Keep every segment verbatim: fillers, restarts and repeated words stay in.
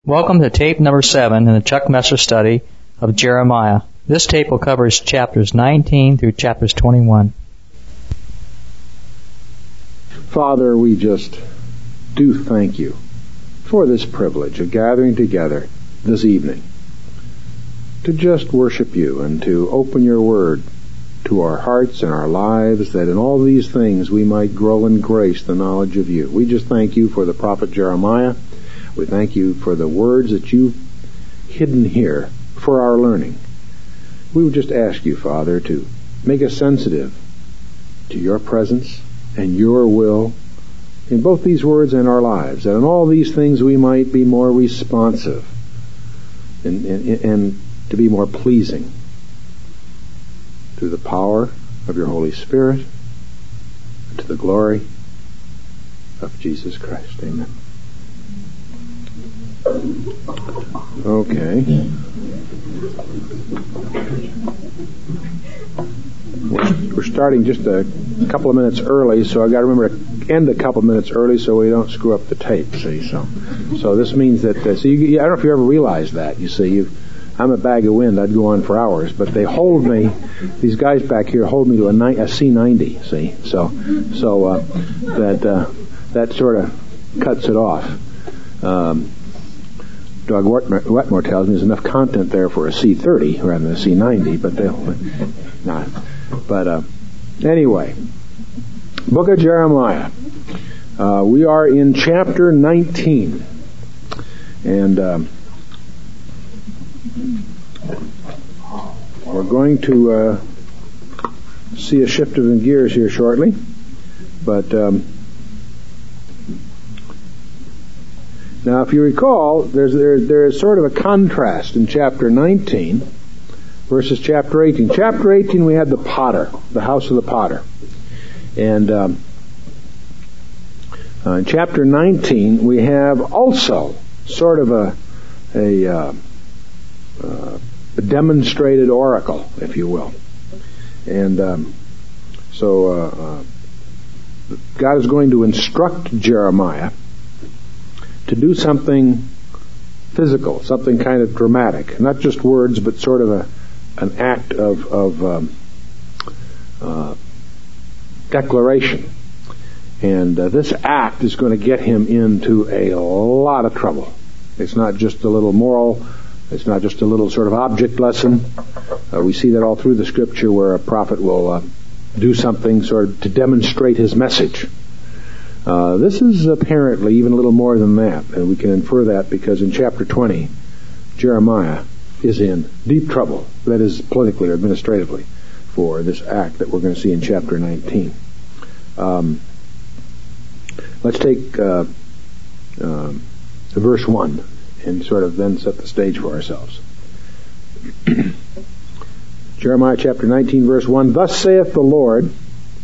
Welcome to tape number seven in the Chuck Messer study of Jeremiah. This tape will cover chapters nineteen through chapters twenty-one. Father, we just do thank you for this privilege of gathering together this evening to just worship you and to open your word to our hearts and our lives, that in all these things we might grow in grace the knowledge of you. We just thank you for the prophet Jeremiah. We thank you for the words that you've hidden here for our learning. We would just ask you, Father, to make us sensitive to your presence and your will in both these words and our lives, that in all these things we might be more responsive and, and, and to be more pleasing through the power of your Holy Spirit and to the glory of Jesus Christ. Amen. Okay. We're, we're starting just a couple of minutes early, so I've got to remember to end a couple of minutes early so we don't screw up the tape, see? So so this means that, uh, so you, I don't know if you ever realized that, you see. You, I'm a bag of wind. I'd go on for hours, but they hold me, these guys back here hold me to a, ni- a C ninety, see? So so uh, that, uh, that sort of cuts it off. Um, Doug Wetmore tells me there's enough content there for a C thirty rather than a C ninety, but they'll not. But uh, anyway, Book of Jeremiah. Uh, we are in chapter nineteen, and um, we're going to uh, see a shift of gears here shortly, but. Um, Now, if you recall, there's there, there's sort of a contrast in chapter nineteen versus chapter eighteen. Chapter eighteen, we had the potter, the house of the potter. And um, uh, in chapter nineteen, we have also sort of a, a, uh, uh, a demonstrated oracle, if you will. And um, so uh, uh, God is going to instruct Jeremiah to do something physical, something kind of dramatic, not just words, but sort of a an act of, of um, uh, declaration. And uh, this act is going to get him into a lot of trouble. It's not just a little moral, it's not just a little sort of object lesson. Uh, we see that all through the scripture where a prophet will uh, do something sort of to demonstrate his message. Uh, this is apparently even a little more than that, and we can infer that because in chapter twenty, Jeremiah is in deep trouble, that is politically or administratively, for this act that we're going to see in chapter nineteen. Um, let's take uh, uh, verse one and sort of then set the stage for ourselves. Jeremiah chapter nineteen, verse one, Thus saith the Lord,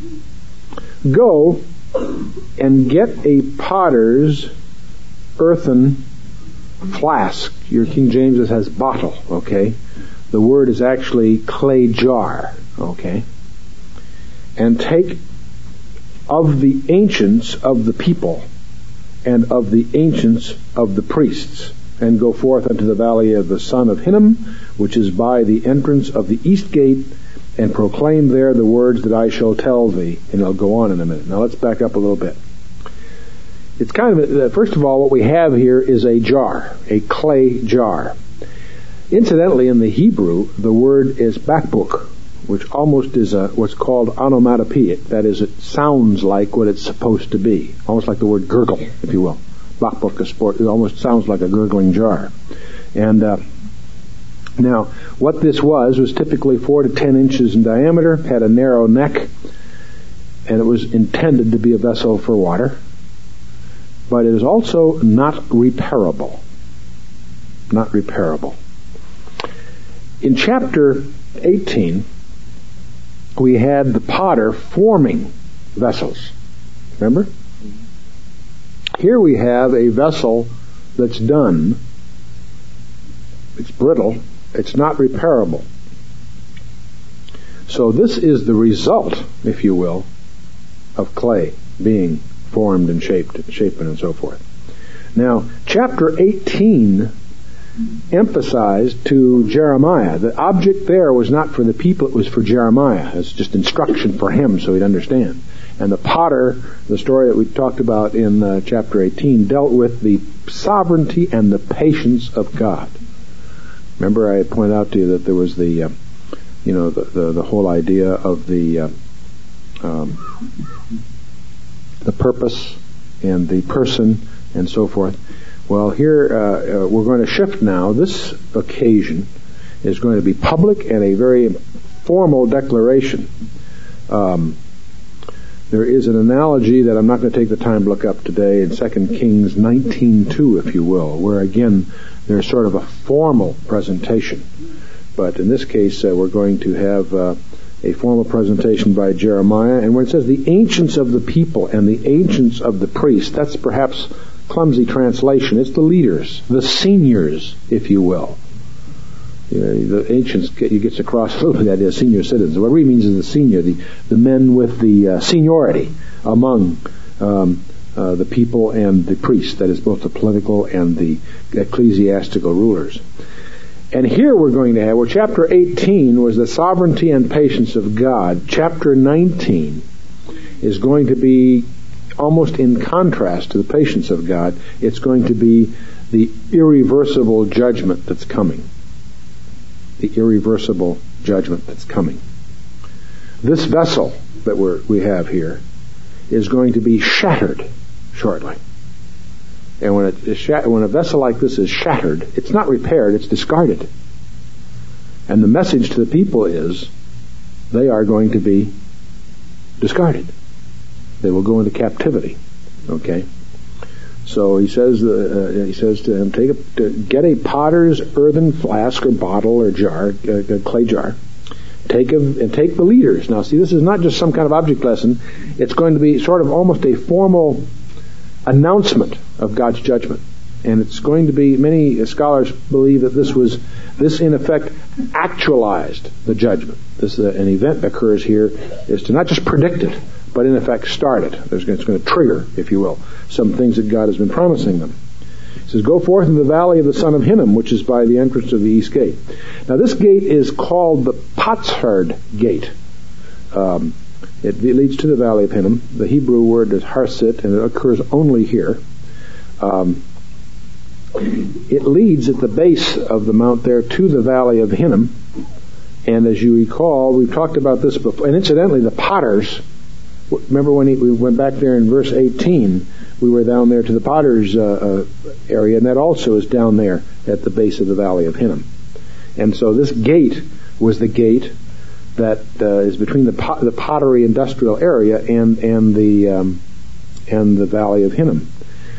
Go and get a potter's earthen flask. Your King James has bottle, okay? The word is actually clay jar, okay? And take of the ancients of the people and of the ancients of the priests, and go forth unto the valley of the son of Hinnom, which is by the entrance of the east gate, and proclaim there the words that I shall tell thee. And I'll go on in a minute. Now let's back up a little bit. It's kind of, a, first of all, what we have here is a jar, a clay jar. Incidentally, in the Hebrew, the word is bakbuk, which almost is a, what's called onomatopoeic. That is, it sounds like what it's supposed to be. Almost like the word gurgle, if you will. Bakbuk, a sport, it almost sounds like a gurgling jar. And, uh, Now, what this was, was typically four to ten inches in diameter, had a narrow neck, and it was intended to be a vessel for water. But it is also not repairable. Not repairable. In chapter eighteen, we had the potter forming vessels. Remember? Here we have a vessel that's done. It's brittle. It's not repairable. So this is the result, if you will, of clay being formed and shaped, shapen and so forth. Now, chapter eighteen emphasized to Jeremiah. The object there was not for the people, it was for Jeremiah. It's just instruction for him so he'd understand. And the potter, the story that we talked about in uh, chapter eighteen, dealt with the sovereignty and the patience of God. Remember I had pointed out to you that there was the, uh, you know, the, the, the whole idea of the, uh, um, the purpose and the person and so forth. Well, here uh, uh, we're going to shift now. This occasion is going to be public and a very formal declaration. Um, there is an analogy that I'm not going to take the time to look up today in Second Kings nineteen two, if you will, where again there's sort of a formal presentation. But in this case, uh, we're going to have uh, a formal presentation by Jeremiah. And when it says the ancients of the people and the ancients of the priests, that's perhaps clumsy translation. It's the leaders, the seniors, if you will. You know, the ancients get, you gets across a little bit the idea of senior citizens. What it really means is the senior, the, the men with the uh, seniority among um, uh, the people and the priests, that is both the political and the ecclesiastical rulers. And here we're going to have, where chapter eighteen was the sovereignty and patience of God, chapter nineteen is going to be almost in contrast to the patience of God. It's going to be the irreversible judgment that's coming. The irreversible judgment that's coming. This vessel that we're, we have here is going to be shattered shortly. And when, it is shat- when a vessel like this is shattered, it's not repaired, it's discarded. And the message to the people is, they are going to be discarded. They will go into captivity. Okay? So he says, uh, he says to him, take a, to get a potter's earthen flask or bottle or jar, uh, a clay jar. Take a, and take the leaders. Now, see, this is not just some kind of object lesson. It's going to be sort of almost a formal announcement of God's judgment. And it's going to be, many scholars believe that this was, this in effect actualized the judgment. This, uh, an event occurs here is to not just predict it, but in effect start it. There's, it's going to trigger, if you will, some things that God has been promising them. It says, go forth in the valley of the son of Hinnom, which is by the entrance of the east gate. Now this gate is called the Potsherd gate. Um, it, it leads to the valley of Hinnom. The Hebrew word is harsit, and it occurs only here. Um, it leads at the base of the mount there to the valley of Hinnom. And as you recall, we've talked about this before. And incidentally, the potters, remember when he, we went back there in verse eighteen, we were down there to the potter's uh, uh, area, and that also is down there at the base of the valley of Hinnom. And so this gate was the gate that uh, is between the, pot, the pottery industrial area and and the um, and the valley of Hinnom.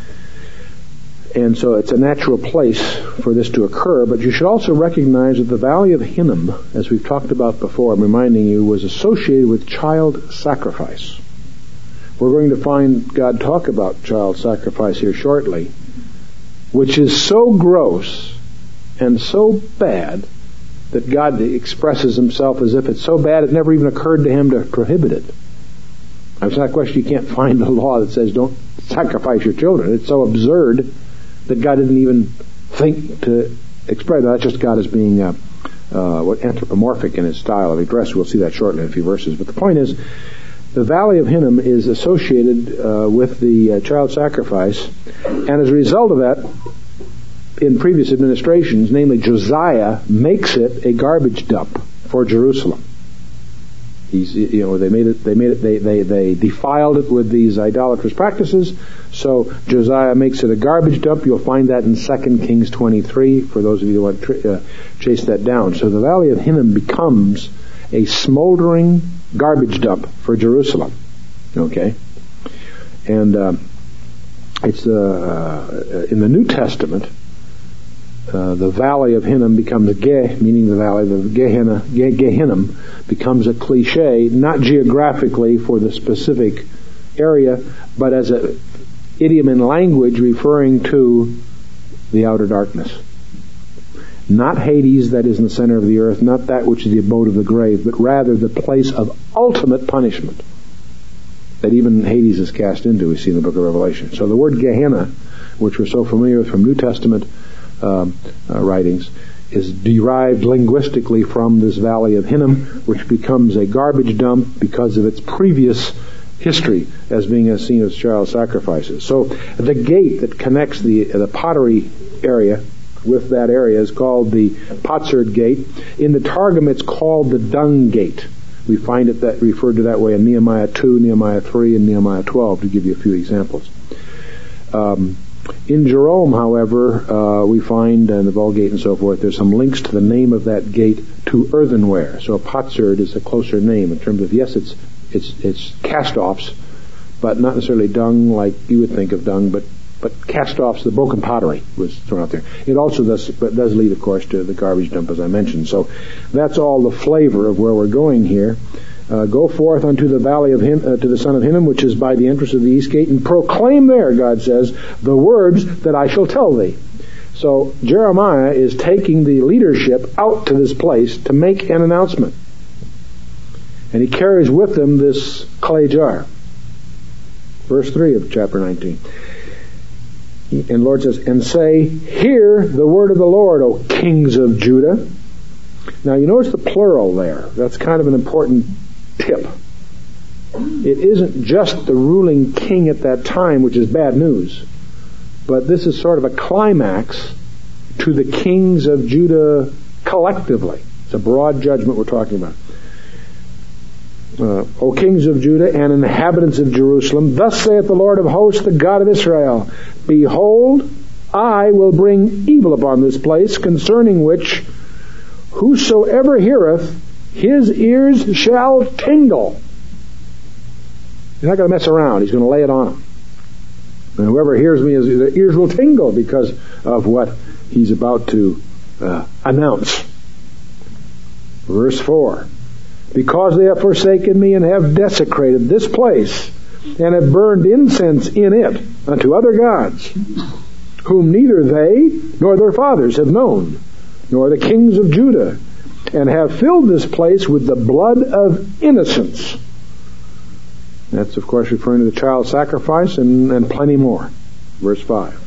And so it's a natural place for this to occur, but you should also recognize that the valley of Hinnom, as we've talked about before, I'm reminding you, was associated with child sacrifice. We're going to find God talk about child sacrifice here shortly, which is so gross and so bad that God expresses himself as if it's so bad it never even occurred to him to prohibit it. It's not a question, you can't find a law that says don't sacrifice your children. It's so absurd that God didn't even think to express that. That's just God as being uh, uh, what anthropomorphic in his style of address. We'll see that shortly in a few verses. But the point is, the valley of Hinnom is associated uh, with the uh, child sacrifice, and as a result of that, in previous administrations, namely Josiah, makes it a garbage dump for Jerusalem. He's, you know, they made it, they made it, they, they, they defiled it with these idolatrous practices. So Josiah makes it a garbage dump. You'll find that in Second Kings twenty-three, for those of you who want to uh, chase that down. So the valley of Hinnom becomes a smoldering garbage dump for Jerusalem. Okay? And, uh, it's, uh, uh, in the New Testament, Uh, the valley of Hinnom becomes a Geh, meaning the valley of Gehenna, Ge- Gehinnom, becomes a cliche, not geographically for the specific area, but as an idiom in language referring to the outer darkness. Not Hades, that is in the center of the earth, not that which is the abode of the grave, but rather the place of ultimate punishment that even Hades is cast into, we see in the book of Revelation. So the word Gehenna which we're so familiar with from New Testament um, uh, writings, is derived linguistically from this Valley of Hinnom, which becomes a garbage dump because of its previous history as being a scene of child sacrifices. So the gate that connects the the pottery area with that area is called the Potsherd Gate. In the Targum, it's called the Dung Gate. We find it that referred to that way in Nehemiah two, Nehemiah three, and Nehemiah twelve, to give you a few examples. Um, in Jerome, however, uh, we find, in the Vulgate and so forth, there's some links to the name of that gate to earthenware. So a potsherd is a closer name in terms of, yes, it's it's it's cast-offs, but not necessarily dung like you would think of dung, but but cast-offs, the broken pottery was thrown out there. It also does, but does lead, of course, to the garbage dump, as I mentioned. So that's all the flavor of where we're going here. Uh, go forth unto the valley of Hin- uh, to the son of Hinnom, which is by the entrance of the east gate, and proclaim there, God says, the words that I shall tell thee. So Jeremiah is taking the leadership out to this place to make an announcement. And he carries with him this clay jar. Verse three of chapter nineteen. And the Lord says, and say, hear the word of the Lord, O kings of Judah. Now you notice the plural there. That's kind of an important tip. It isn't just the ruling king at that time, which is bad news, but this is sort of a climax to the kings of Judah collectively. It's a broad judgment we're talking about. Uh, O kings of Judah and inhabitants of Jerusalem, thus saith the Lord of hosts, the God of Israel, behold, I will bring evil upon this place, concerning which whosoever heareth, his ears shall tingle. He's not going to mess around. He's going to lay it on him. And whoever hears me, his ears will tingle because of what he's about to uh, announce. Verse four. Because they have forsaken me and have desecrated this place, and have burned incense in it unto other gods, whom neither they nor their fathers have known, nor the kings of Judah, and have filled this place with the blood of innocents. That's, of course, referring to the child sacrifice and, and plenty more. Verse five.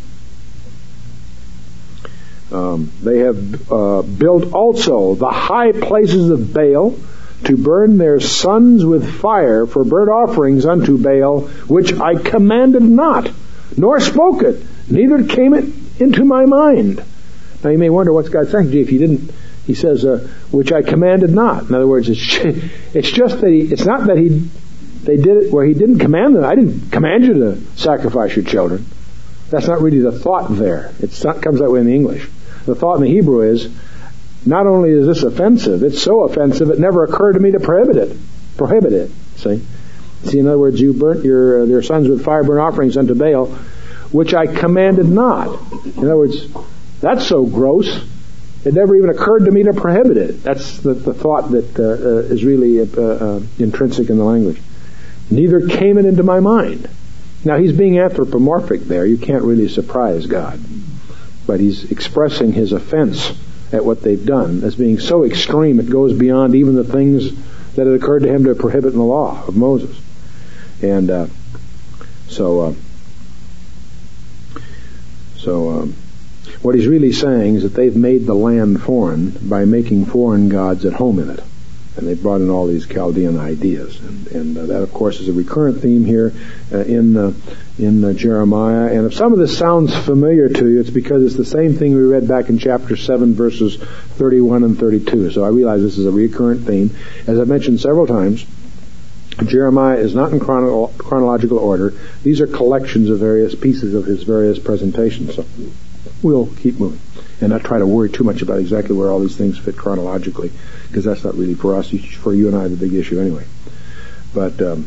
Um, they have uh, built also the high places of Baal, to burn their sons with fire for burnt offerings unto Baal, which I commanded not, nor spoke it, neither came it into my mind. Now you may wonder what's God saying. Gee, if he didn't, he says, uh, which I commanded not. In other words, it's, it's just that he, it's not that he, they did it where he didn't command them. I didn't command you to sacrifice your children. That's not really the thought there. It's not, comes that way in the English. The thought in the Hebrew is, not only is this offensive, it's so offensive it never occurred to me to prohibit it. Prohibit it. See? See, in other words, you burnt your, uh, your sons with fire burnt offerings unto Baal, which I commanded not. In other words, that's so gross, it never even occurred to me to prohibit it. That's the, the thought that uh, uh, is really uh, uh, intrinsic in the language. Neither came it into my mind. Now, he's being anthropomorphic there. You can't really surprise God. But he's expressing his offense at what they've done as being so extreme it goes beyond even the things that had occurred to him to prohibit in the law of Moses. And uh, so uh, so um, what he's really saying is that they've made the land foreign by making foreign gods at home in it. And they brought in all these Chaldean ideas. And, and uh, that, of course, is a recurrent theme here uh, in uh, in uh, Jeremiah. And if some of this sounds familiar to you, it's because it's the same thing we read back in chapter seven, verses thirty-one and thirty-two. So I realize this is a recurrent theme. As I've mentioned several times, Jeremiah is not in chrono- chronological order. These are collections of various pieces of his various presentations. So we'll keep moving and not try to worry too much about exactly where all these things fit chronologically, because that's not really for us. For you and I, the big issue anyway. But, um,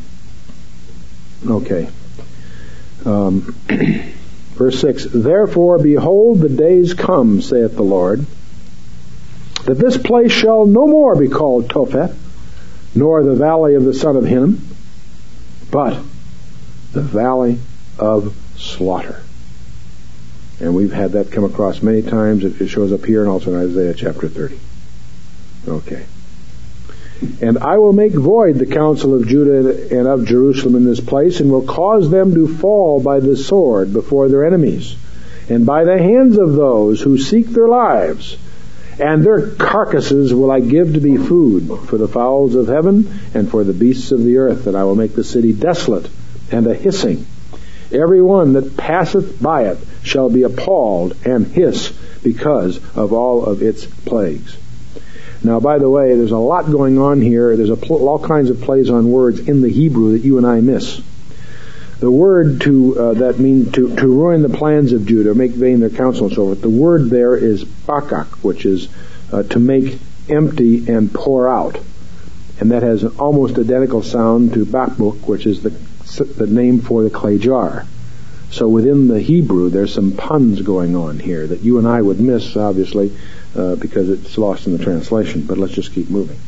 okay. Um, verse six, therefore, behold, the days come, saith the Lord, that this place shall no more be called Topheth, nor the valley of the son of Hinnom, but the valley of slaughter. And we've had that come across many times. It shows up here and also in Isaiah chapter thirty. Okay. And I will make void the counsel of Judah and of Jerusalem in this place, and will cause them to fall by the sword before their enemies, and by the hands of those who seek their lives. And their carcasses will I give to be food for the fowls of heaven and for the beasts of the earth, and I will make the city desolate and a hissing. Every one that passeth by it shall be appalled and hiss because of all of its plagues. Now, by the way, there's a lot going on here. There's a pl- all kinds of plays on words in the Hebrew that you and I miss. The word to uh, that means to, to ruin the plans of Judah, make vain their counsel and so forth. The word there is bakak, which is uh, to make empty and pour out. And that has an almost identical sound to bakbuk, which is the, the name for the clay jar. So within the Hebrew, there's some puns going on here that you and I would miss, obviously, uh, because it's lost in the translation. But let's just keep moving.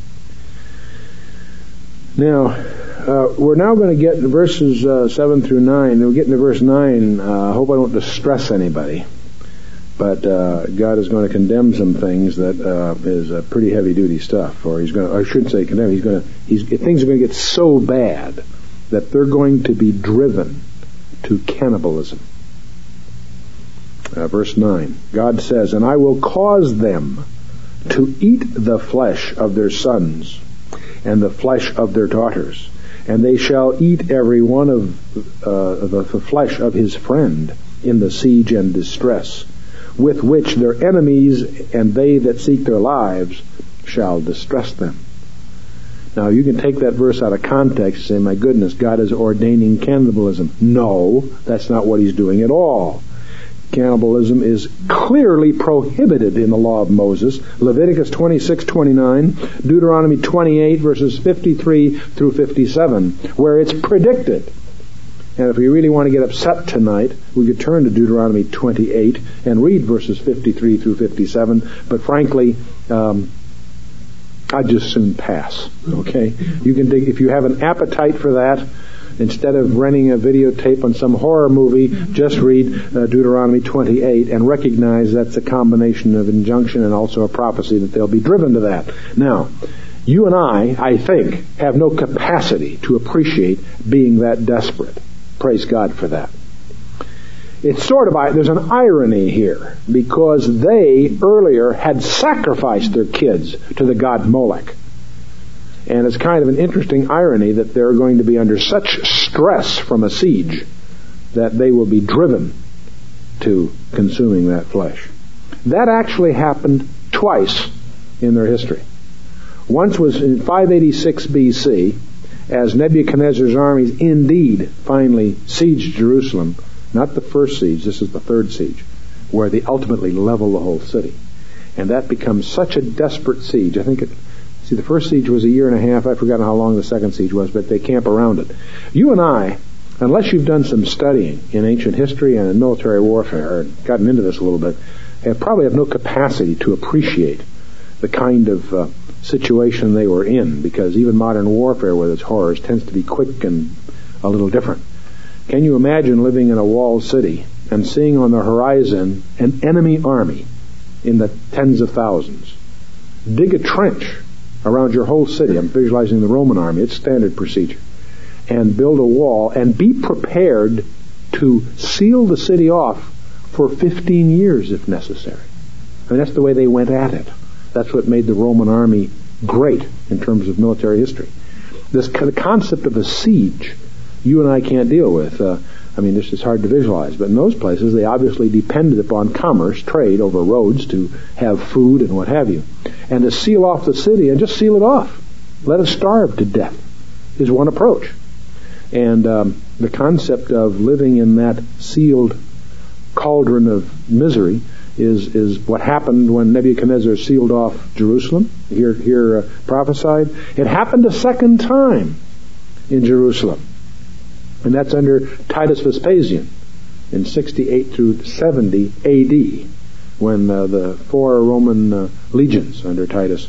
Now, uh, we're now going to get to verses uh, seven through nine. We'll get into verse nine. Uh, I hope I don't distress anybody. But uh, God is going to condemn some things that uh, is uh, pretty heavy-duty stuff. Or he's going to, I shouldn't say condemn, he's going to, he's, things are going to get so bad that they're going to be driven to cannibalism. Uh, verse nine, God says, and I will cause them to eat the flesh of their sons and the flesh of their daughters, and they shall eat every one of uh, the, the flesh of his friend in the siege and distress, with which their enemies and they that seek their lives shall distress them. Now, you can take that verse out of context and say, my goodness, God is ordaining cannibalism. No, that's not what he's doing at all. Cannibalism is clearly prohibited in the law of Moses. Leviticus twenty-six twenty-nine, Deuteronomy twenty-eight, verses fifty-three through fifty-seven, where it's predicted. And if we really want to get upset tonight, we could turn to Deuteronomy twenty-eight and read verses fifty-three through fifty-seven. But frankly, um, I'd just soon pass. Okay, you can dig, if you have an appetite for that. Instead of renting a videotape on some horror movie, just read uh, Deuteronomy twenty-eight and recognize that's a combination of injunction and also a prophecy that they'll be driven to that. Now, you and I, I think, have no capacity to appreciate being that desperate. Praise God for that. It's sort of, there's an irony here, because they earlier had sacrificed their kids to the god Molech. And it's kind of an interesting irony that they're going to be under such stress from a siege that they will be driven to consuming that flesh. That actually happened twice in their history. Once was in five eighty-six B C, as Nebuchadnezzar's armies indeed finally sieged Jerusalem. Not the first siege, this is the third siege, where they ultimately level the whole city. And that becomes such a desperate siege. I think it See, the first siege was a year and a half. I've forgotten how long the second siege was, but they camp around it. You and I, unless you've done some studying in ancient history and in military warfare, and gotten into this a little bit, have probably have no capacity to appreciate the kind of uh, situation they were in, because even modern warfare with its horrors tends to be quick and a little different. Can you imagine living in a walled city and seeing on the horizon an enemy army in the tens of thousands? Dig a trench around your whole city. I'm visualizing the Roman army. It's standard procedure. And build a wall and be prepared to seal the city off for fifteen years if necessary. I mean, that's the way they went at it. That's what made the Roman army great in terms of military history. This the concept of a siege, you and I can't deal with. Uh, I mean, this is hard to visualize. But in those places, they obviously depended upon commerce, trade over roads to have food and what have you. And to seal off the city and just seal it off. Let it starve to death is one approach. And um, the concept of living in that sealed cauldron of misery is is what happened when Nebuchadnezzar sealed off Jerusalem, here, here uh, prophesied. It happened a second time in Jerusalem. And that's under Titus Vespasian in sixty-eight through seventy A D, when uh, the four Roman uh, legions under Titus,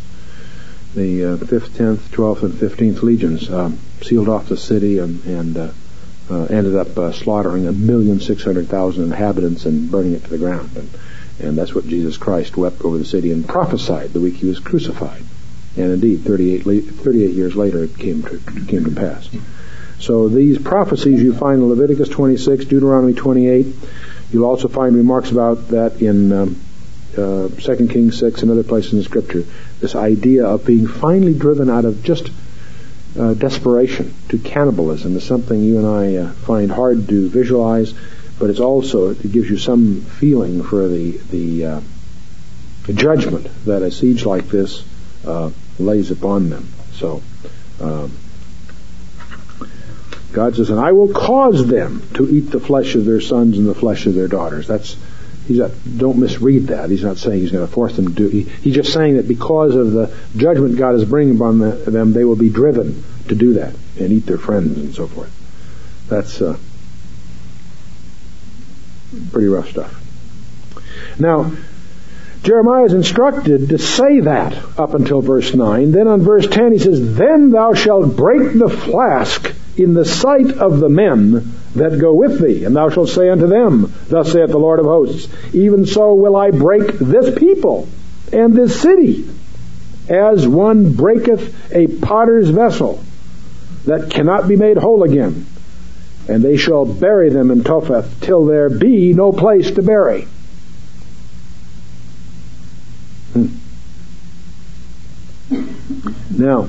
the uh, fifth, tenth, twelfth, and fifteenth legions, um, sealed off the city and, and uh, uh, ended up uh, slaughtering a million six hundred thousand inhabitants and burning it to the ground. And, and that's what Jesus Christ wept over the city and prophesied the week he was crucified. And indeed, thirty-eight, thirty-eight years later, it came to came to pass. So these prophecies you find in Leviticus twenty-six, Deuteronomy twenty-eight. You'll also find remarks about that in um, uh, Second Kings six and other places in the Scripture. This idea of being finally driven out of just uh, desperation to cannibalism is something you and I uh, find hard to visualize, but it's also, it gives you some feeling for the, the, uh, the judgment that a siege like this uh, lays upon them. So, um, God says, and I will cause them to eat the flesh of their sons and the flesh of their daughters. That's, he's not, don't misread that. He's not saying he's going to force them to do it. He, he's just saying that because of the judgment God is bringing upon the, them, they will be driven to do that and eat their friends and so forth. That's uh, pretty rough stuff. Now, Jeremiah is instructed to say that up until verse nine. Then on verse ten he says, then thou shalt break the flask in the sight of the men that go with thee, and thou shalt say unto them, thus saith the Lord of hosts, even so will I break this people and this city, as one breaketh a potter's vessel that cannot be made whole again. And they shall bury them in Topheth till there be no place to bury. Hmm. Now,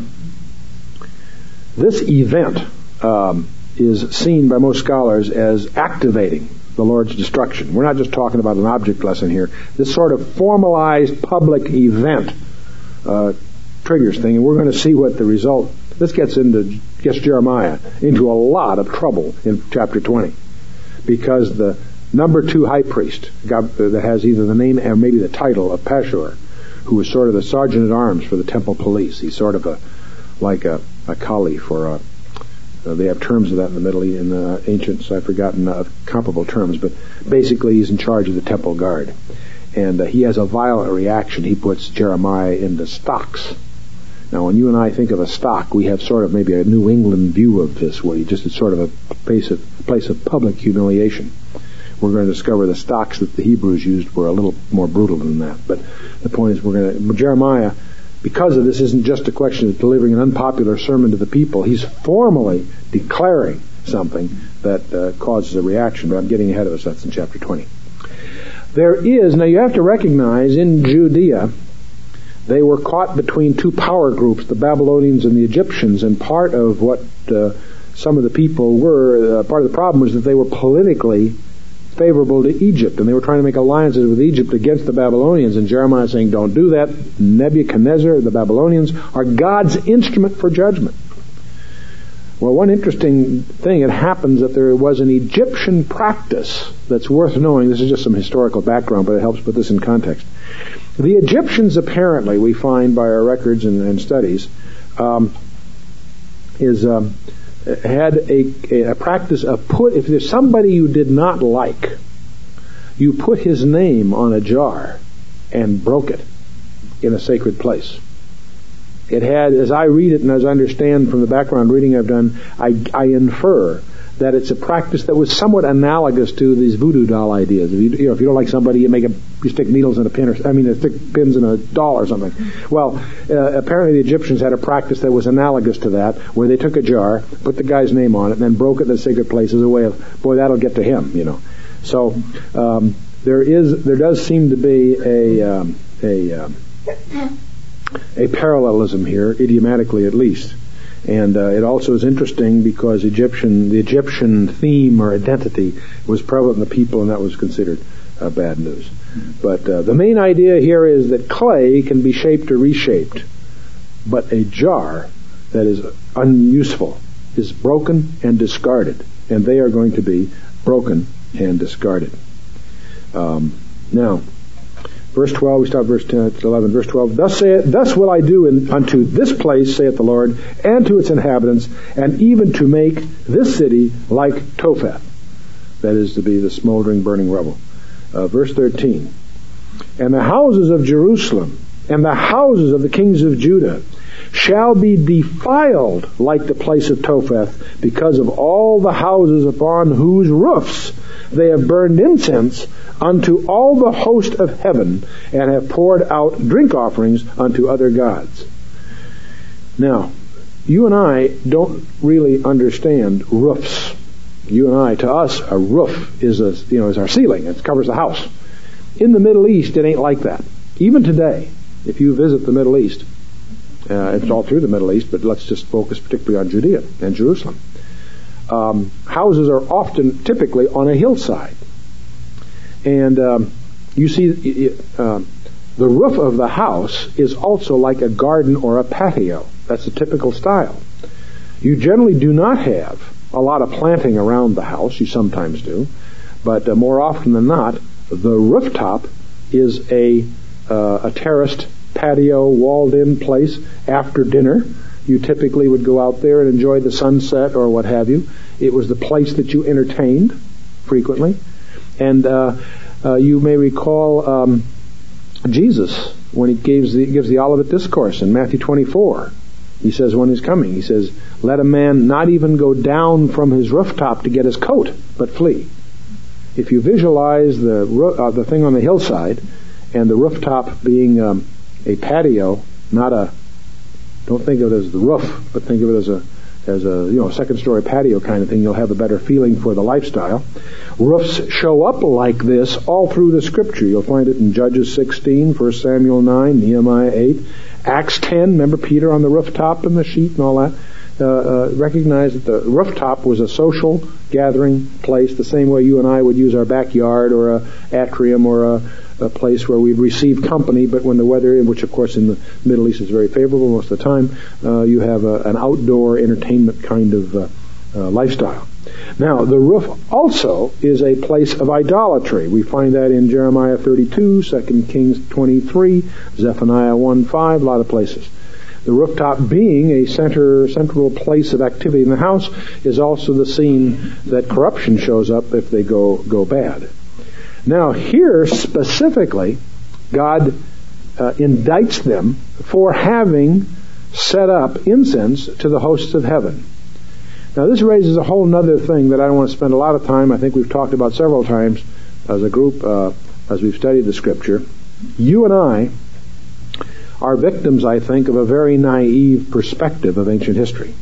this event um, is seen by most scholars as activating the Lord's destruction. We're not just talking about an object lesson here. This sort of formalized public event uh, triggers thing, and we're going to see what the result. This gets into gets Jeremiah into a lot of trouble in chapter twenty, because the number two high priest God, uh, that has either the name or maybe the title of Pashur, who was sort of the sergeant at arms for the temple police. He's sort of a like a, a caliph or a Uh, they have terms of that in the Middle East, in the ancients. I've forgotten uh, comparable terms, but basically he's in charge of the temple guard. And uh, he has a violent reaction. He puts Jeremiah into stocks. Now, when you and I think of a stock, we have sort of maybe a New England view of this, where you just it's sort of a place of, place of public humiliation. We're going to discover the stocks that the Hebrews used were a little more brutal than that. But the point is, we're going to Jeremiah. Because of this, isn't just a question of delivering an unpopular sermon to the people. He's formally declaring something that uh, causes a reaction. But I'm getting ahead of us. That's in chapter twenty. There is, now you have to recognize, in Judea, they were caught between two power groups, the Babylonians and the Egyptians. And part of what uh, some of the people were, uh, part of the problem was that they were politically favorable to Egypt, and they were trying to make alliances with Egypt against the Babylonians, and Jeremiah is saying, don't do that. Nebuchadnezzar, the Babylonians, are God's instrument for judgment. Well, one interesting thing, it happens that there was an Egyptian practice that's worth knowing. This is just some historical background, but it helps put this in context. The Egyptians, apparently, we find by our records and, and studies, um, is... Um, had a, a practice of put, if there's somebody you did not like, you put his name on a jar and broke it in a sacred place. It had, as I read it and as I understand from the background reading I've done, I, I infer that it's a practice that was somewhat analogous to these voodoo doll ideas. If you, you know, if you don't like somebody, you make a, you stick needles in a pin, or I mean, stick pins in a doll or something. Well, uh, apparently the Egyptians had a practice that was analogous to that, where they took a jar, put the guy's name on it, and then broke it in a sacred place as a way of, boy, that'll get to him, you know. So um, there is, there does seem to be a um, a um, a parallelism here, idiomatically at least. And uh, it also is interesting because Egyptian, the Egyptian theme or identity was prevalent in the people, and that was considered uh, bad news. But uh, the main idea here is that clay can be shaped or reshaped, but a jar that is unuseful is broken and discarded, and they are going to be broken and discarded. Um, now, verse twelve, we start verse ten, eleven, verse twelve. Thus say it, thus will I do in, unto this place, saith the Lord, and to its inhabitants, and even to make this city like Topheth. That is to be the smoldering, burning rubble. Uh, verse thirteen. And the houses of Jerusalem, and the houses of the kings of Judah, shall be defiled like the place of Topheth, because of all the houses upon whose roofs they have burned incense unto all the host of heaven, and have poured out drink offerings unto other gods. Now, you and I don't really understand roofs. You and I, to us, a roof is a you know is our ceiling. It covers the house. In the Middle East, it ain't like that. Even today, if you visit the Middle East, uh, it's all through the Middle East, but let's just focus particularly on Judea and Jerusalem. Um, houses are often, typically, on a hillside. And um, you see, uh, the roof of the house is also like a garden or a patio. That's a typical style. You generally do not have a lot of planting around the house. You sometimes do. But uh, more often than not, the rooftop is a uh, a terraced patio, walled-in place. After dinner, you typically would go out there and enjoy the sunset or what have you. It was the place that you entertained frequently. And uh, uh, you may recall um, Jesus, when he gives the, gives the Olivet Discourse in Matthew twenty-four. He says when he's coming, he says, let a man not even go down from his rooftop to get his coat, but flee. If you visualize the uh, the thing on the hillside and the rooftop being um, a patio, not a, don't think of it as the roof, but think of it as a as a you know second story patio kind of thing, you'll have a better feeling for the lifestyle. Roofs show up like this all through the Scripture. You'll find it in Judges sixteen, First Samuel nine, Nehemiah eight, Acts ten. Remember Peter on the rooftop and the sheet and all that. Uh, uh, recognize that the rooftop was a social gathering place, the same way you and I would use our backyard or a atrium or a, a place where we'd receive company. But when the weather, which of course in the Middle East is very favorable most of the time, uh, you have a, an outdoor entertainment kind of uh, uh, lifestyle. Now, the roof also is a place of idolatry. We find that in Jeremiah thirty-two, Second Kings twenty-three, Zephaniah one five, a lot of places. The rooftop being a center, central place of activity in the house is also the scene that corruption shows up if they go, go bad. Now here specifically, God uh, indicts them for having set up incense to the hosts of heaven. Now this raises a whole other thing that I don't want to spend a lot of time. I think we've talked about several times as a group uh, as we've studied the Scripture. You and I are victims, I think, of a very naive perspective of ancient history.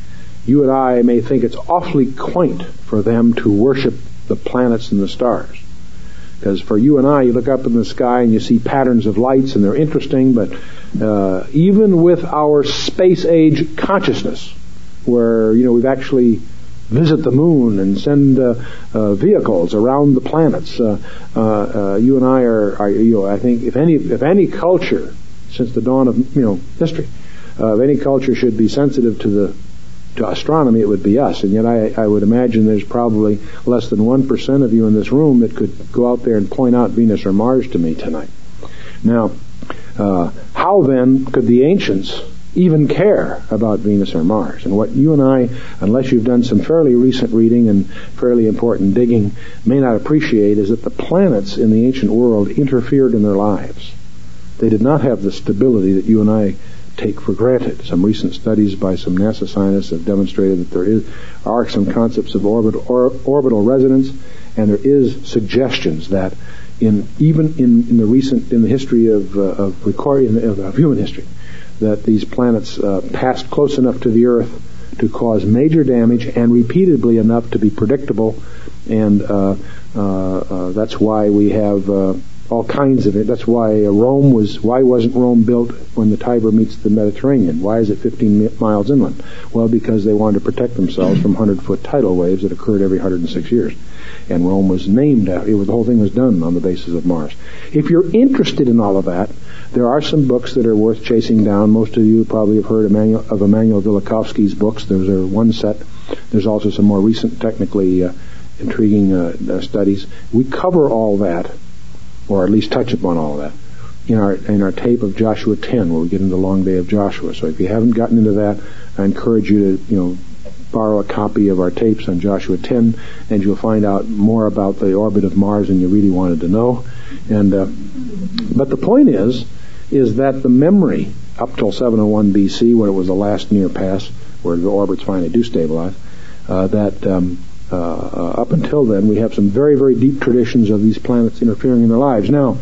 You and I may think it's awfully quaint for them to worship the planets and the stars. Because for you and I, you look up in the sky and you see patterns of lights and they're interesting, but uh, even with our space-age consciousness, where, you know, we've actually visit the moon and send uh, uh, vehicles around the planets, uh, uh, uh, you and I are, are, you know, I think if any, if any culture since the dawn of, you know, history, uh, if any culture should be sensitive to the to astronomy, it would be us. And yet I, I would imagine there's probably less than one percent of you in this room that could go out there and point out Venus or Mars to me tonight. Now, uh, how then could the ancients even care about Venus or Mars? And what you and I, unless you've done some fairly recent reading and fairly important digging, may not appreciate is that the planets in the ancient world interfered in their lives. They did not have the stability that you and I take for granted. Some recent studies by some NASA scientists have demonstrated that there is, are some concepts of orbit, or, orbital resonance, and there is suggestions that in even in, in the recent in the history of uh, of recording of, of human history, that these planets uh, passed close enough to the Earth to cause major damage and repeatedly enough to be predictable, and uh, uh, uh, that's why we have. Uh, all kinds of it. That's why Rome was, why wasn't Rome built when the Tiber meets the Mediterranean? Why is it fifteen miles inland? Well, because they wanted to protect themselves from hundred-foot tidal waves that occurred every one hundred six years. And Rome was named, it was, the whole thing was done on the basis of Mars. If you're interested in all of that, there are some books that are worth chasing down. Most of you probably have heard Emmanuel, of Emmanuel Velikovsky's books. There's a one set. There's also some more recent, technically uh, intriguing uh, studies. We cover all that, or at least touch upon all of that, in our in our tape of Joshua ten, where we get into the long day of Joshua. So if you haven't gotten into that, I encourage you to, you know, borrow a copy of our tapes on Joshua ten, and you'll find out more about the orbit of Mars than you really wanted to know. And uh, but the point is, is that the memory up till seven oh one B C, when it was the last near pass, where the orbits finally do stabilize, uh, that um, Uh, uh, up until then, we have some very, very deep traditions of these planets interfering in their lives. Now,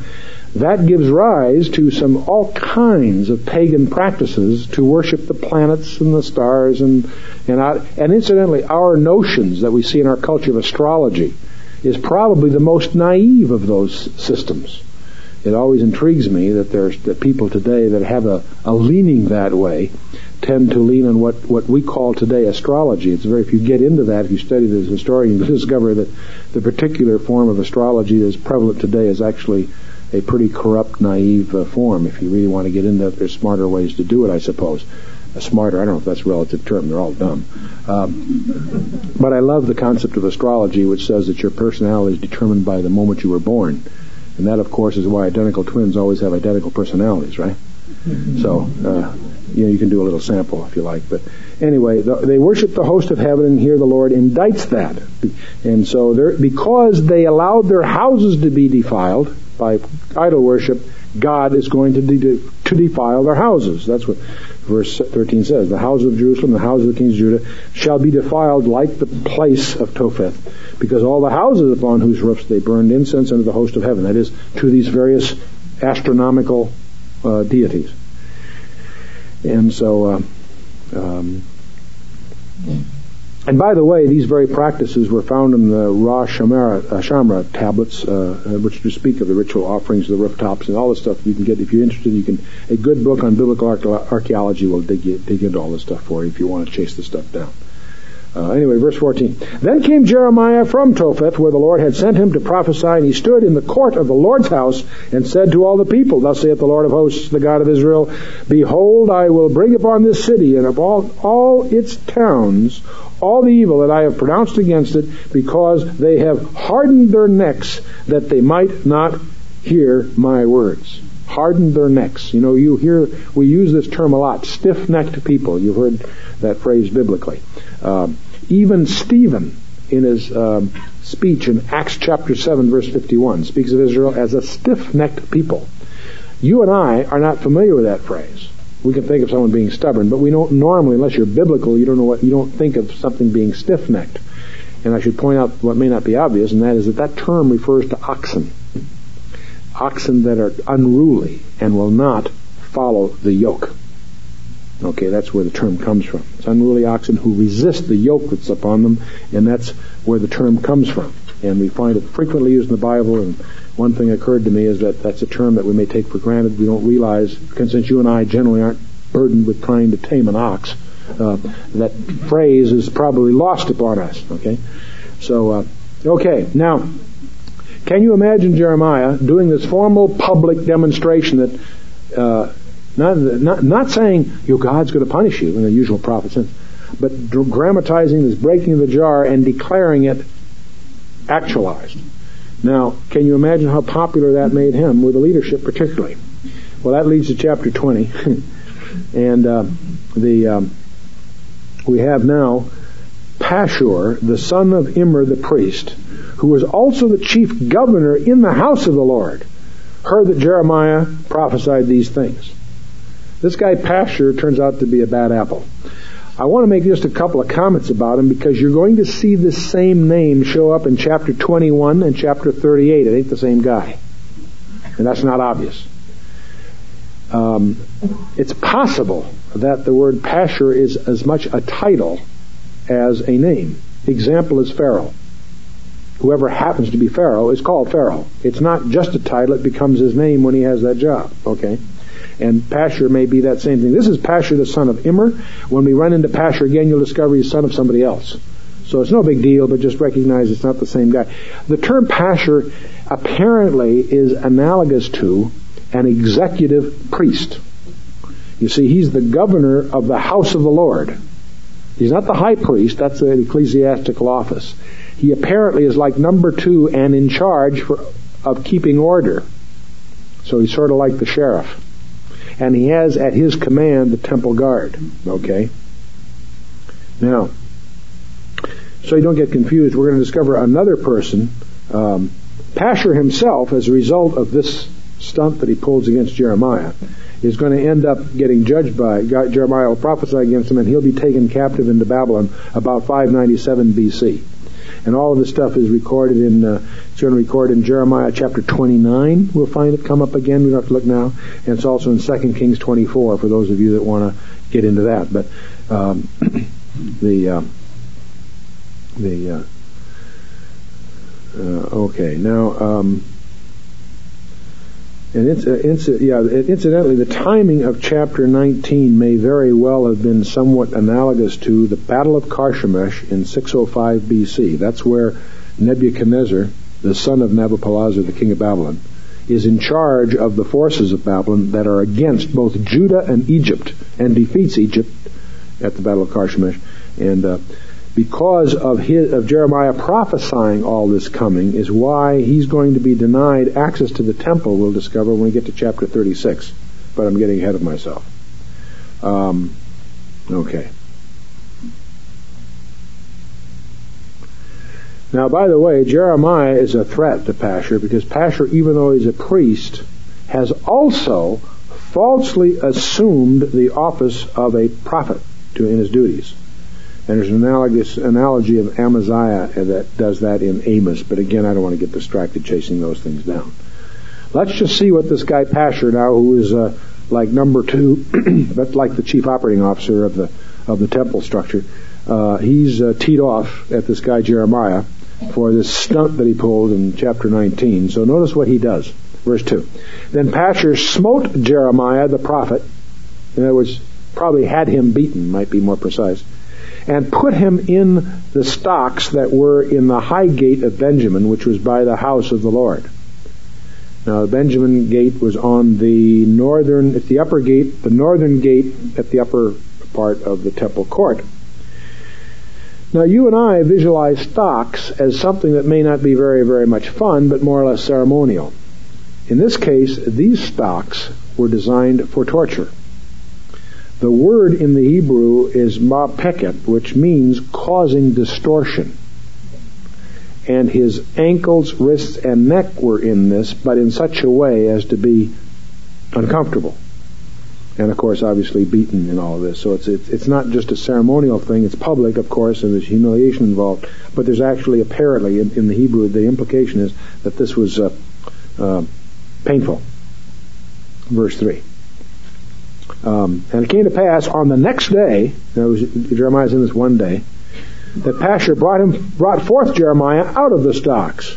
that gives rise to some all kinds of pagan practices to worship the planets and the stars and and, uh, and incidentally, our notions that we see in our culture of astrology is probably the most naive of those systems. It always intrigues me that there's that people today that have a, a leaning that way tend to lean on what, what we call today astrology. It's very, if you get into that, if you study it as a historian, you discover that the particular form of astrology that is prevalent today is actually a pretty corrupt, naive uh, form. If you really want to get into it, there's smarter ways to do it, I suppose. A smarter, I don't know if that's a relative term, they're all dumb. Um, but I love the concept of astrology, which says that your personality is determined by the moment you were born. And that, of course, is why identical twins always have identical personalities, right? Mm-hmm. So, uh, you know, you can do a little sample if you like. But anyway, the, they worship the host of heaven, and here the Lord indicts that. And so, because they allowed their houses to be defiled by idol worship, God is going to, de- to defile their houses. That's what verse thirteen says. The house of Jerusalem, the house of the kings of Judah, shall be defiled like the place of Topheth, because all the houses upon whose roofs they burned incense unto the host of heaven. That is, to these various astronomical uh, deities. And so, uh, um, and by the way, these very practices were found in the Ra Shamra, uh, Shamra tablets, uh, which do speak of the ritual offerings, the rooftops, and all this stuff. You can get, if you're interested, you can. A good book on biblical archaeology will dig, dig into all this stuff for you if you want to chase this stuff down. Uh, anyway, verse fourteen. Then came Jeremiah from Topheth, where the Lord had sent him to prophesy, and he stood in the court of the Lord's house, and said to all the people, Thus saith the Lord of hosts, the God of Israel, Behold, I will bring upon this city and upon all its towns all the evil that I have pronounced against it, because they have hardened their necks, that they might not hear my words. Hardened their necks. You know, you hear, we use this term a lot, stiff-necked people. You've heard that phrase biblically. Um, even Stephen, in his um, speech in Acts chapter seven, verse fifty-one, speaks of Israel as a stiff-necked people. You and I are not familiar with that phrase. We can think of someone being stubborn, but we don't normally, unless you're biblical, you don't know what, you don't think of something being stiff-necked. And I should point out what may not be obvious, and that is that that term refers to oxen. Oxen that are unruly and will not follow the yoke. Okay, that's where the term comes from. It's unruly oxen who resist the yoke that's upon them, and that's where the term comes from. And we find it frequently used in the Bible, and one thing occurred to me is that that's a term that we may take for granted. We don't realize, since you and I generally aren't burdened with trying to tame an ox, uh, that phrase is probably lost upon us. Okay? So, uh, okay, now, can you imagine Jeremiah doing this formal public demonstration that, uh, not, not, not saying, you know, God's going to punish you in the usual prophet sense, but dramatizing this breaking of the jar and declaring it actualized. Now, can you imagine how popular that made him with the leadership particularly? Well, that leads to chapter twenty. and uh, the um, we have now Pashur, the son of Immer the priest, who was also the chief governor in the house of the Lord, heard that Jeremiah prophesied these things. This guy Pashur turns out to be a bad apple. I want to make just a couple of comments about him, because you're going to see this same name show up in chapter twenty-one and chapter thirty-eight. It ain't the same guy. And that's not obvious. Um, it's possible that the word Pashur is as much a title as a name. Example is Pharaoh. Whoever happens to be Pharaoh is called Pharaoh. It's not just a title, it becomes his name when he has that job. Okay? And Pashur may be that same thing. This is Pashur, the son of Immer. When we run into Pashur again, you'll discover he's son of somebody else. So it's no big deal, but just recognize it's not the same guy. The term Pashur apparently is analogous to an executive priest. You see, he's the governor of the house of the Lord. He's not the high priest. That's an ecclesiastical office. He apparently is like number two and in charge for, of keeping order. So he's sort of like the sheriff. And he has at his command the temple guard. Okay? Now, so you don't get confused, we're going to discover another person, um, Pashur himself, as a result of this stunt that he pulls against Jeremiah, is going to end up getting judged by God. Jeremiah will prophesy against him, and he'll be taken captive into Babylon about five ninety-seven B C. And all of this stuff is recorded in, uh, it's going to record in Jeremiah chapter twenty-nine. We'll find it come up again. We don't have to look now. And it's also in Second Kings twenty-four for those of you that want to get into that. But um, the uh, the uh, uh, okay now. Um, And it's, uh, inci- yeah, incidentally, the timing of chapter nineteen may very well have been somewhat analogous to the Battle of Carchemish in six oh five B C. That's where Nebuchadnezzar, the son of Nabopolassar, the king of Babylon, is in charge of the forces of Babylon that are against both Judah and Egypt, and defeats Egypt at the Battle of Carchemish. And uh, because of his, of Jeremiah prophesying all this coming is why he's going to be denied access to the temple, we'll discover when we get to chapter thirty-six. But I'm getting ahead of myself. Um, okay. Now, by the way, Jeremiah is a threat to Pashur, because Pashur, even though he's a priest, has also falsely assumed the office of a prophet to, in his duties. And there's an analogous analogy of Amaziah that does that in Amos. But again, I don't want to get distracted chasing those things down. Let's just see what this guy Pashur now, who is uh, like number two, that's like the chief operating officer of the of the temple structure. Uh, he's uh, teed off at this guy Jeremiah for this stunt that he pulled in chapter nineteen. So notice what he does. Verse two. Then Pashur smote Jeremiah the prophet. In other words, probably had him beaten, might be more precise, and put him in the stocks that were in the high gate of Benjamin, which was by the house of the Lord. Now, the Benjamin gate was on the northern, at the upper gate, the northern gate at the upper part of the temple court. Now, you and I visualize stocks as something that may not be very, very much fun, but more or less ceremonial. In this case, these stocks were designed for torture. The word in the Hebrew is ma'peket, which means causing distortion. And his ankles, wrists, and neck were in this, but in such a way as to be uncomfortable. And of course, obviously beaten in all of this. So it's it's, it's not just a ceremonial thing. It's public, of course, and there's humiliation involved. But there's actually, apparently, in, in the Hebrew, the implication is that this was uh, uh, painful. Verse three. Um, and it came to pass on the next day, that was, Jeremiah's in this one day, that Pashur brought him, brought forth Jeremiah out of the stocks.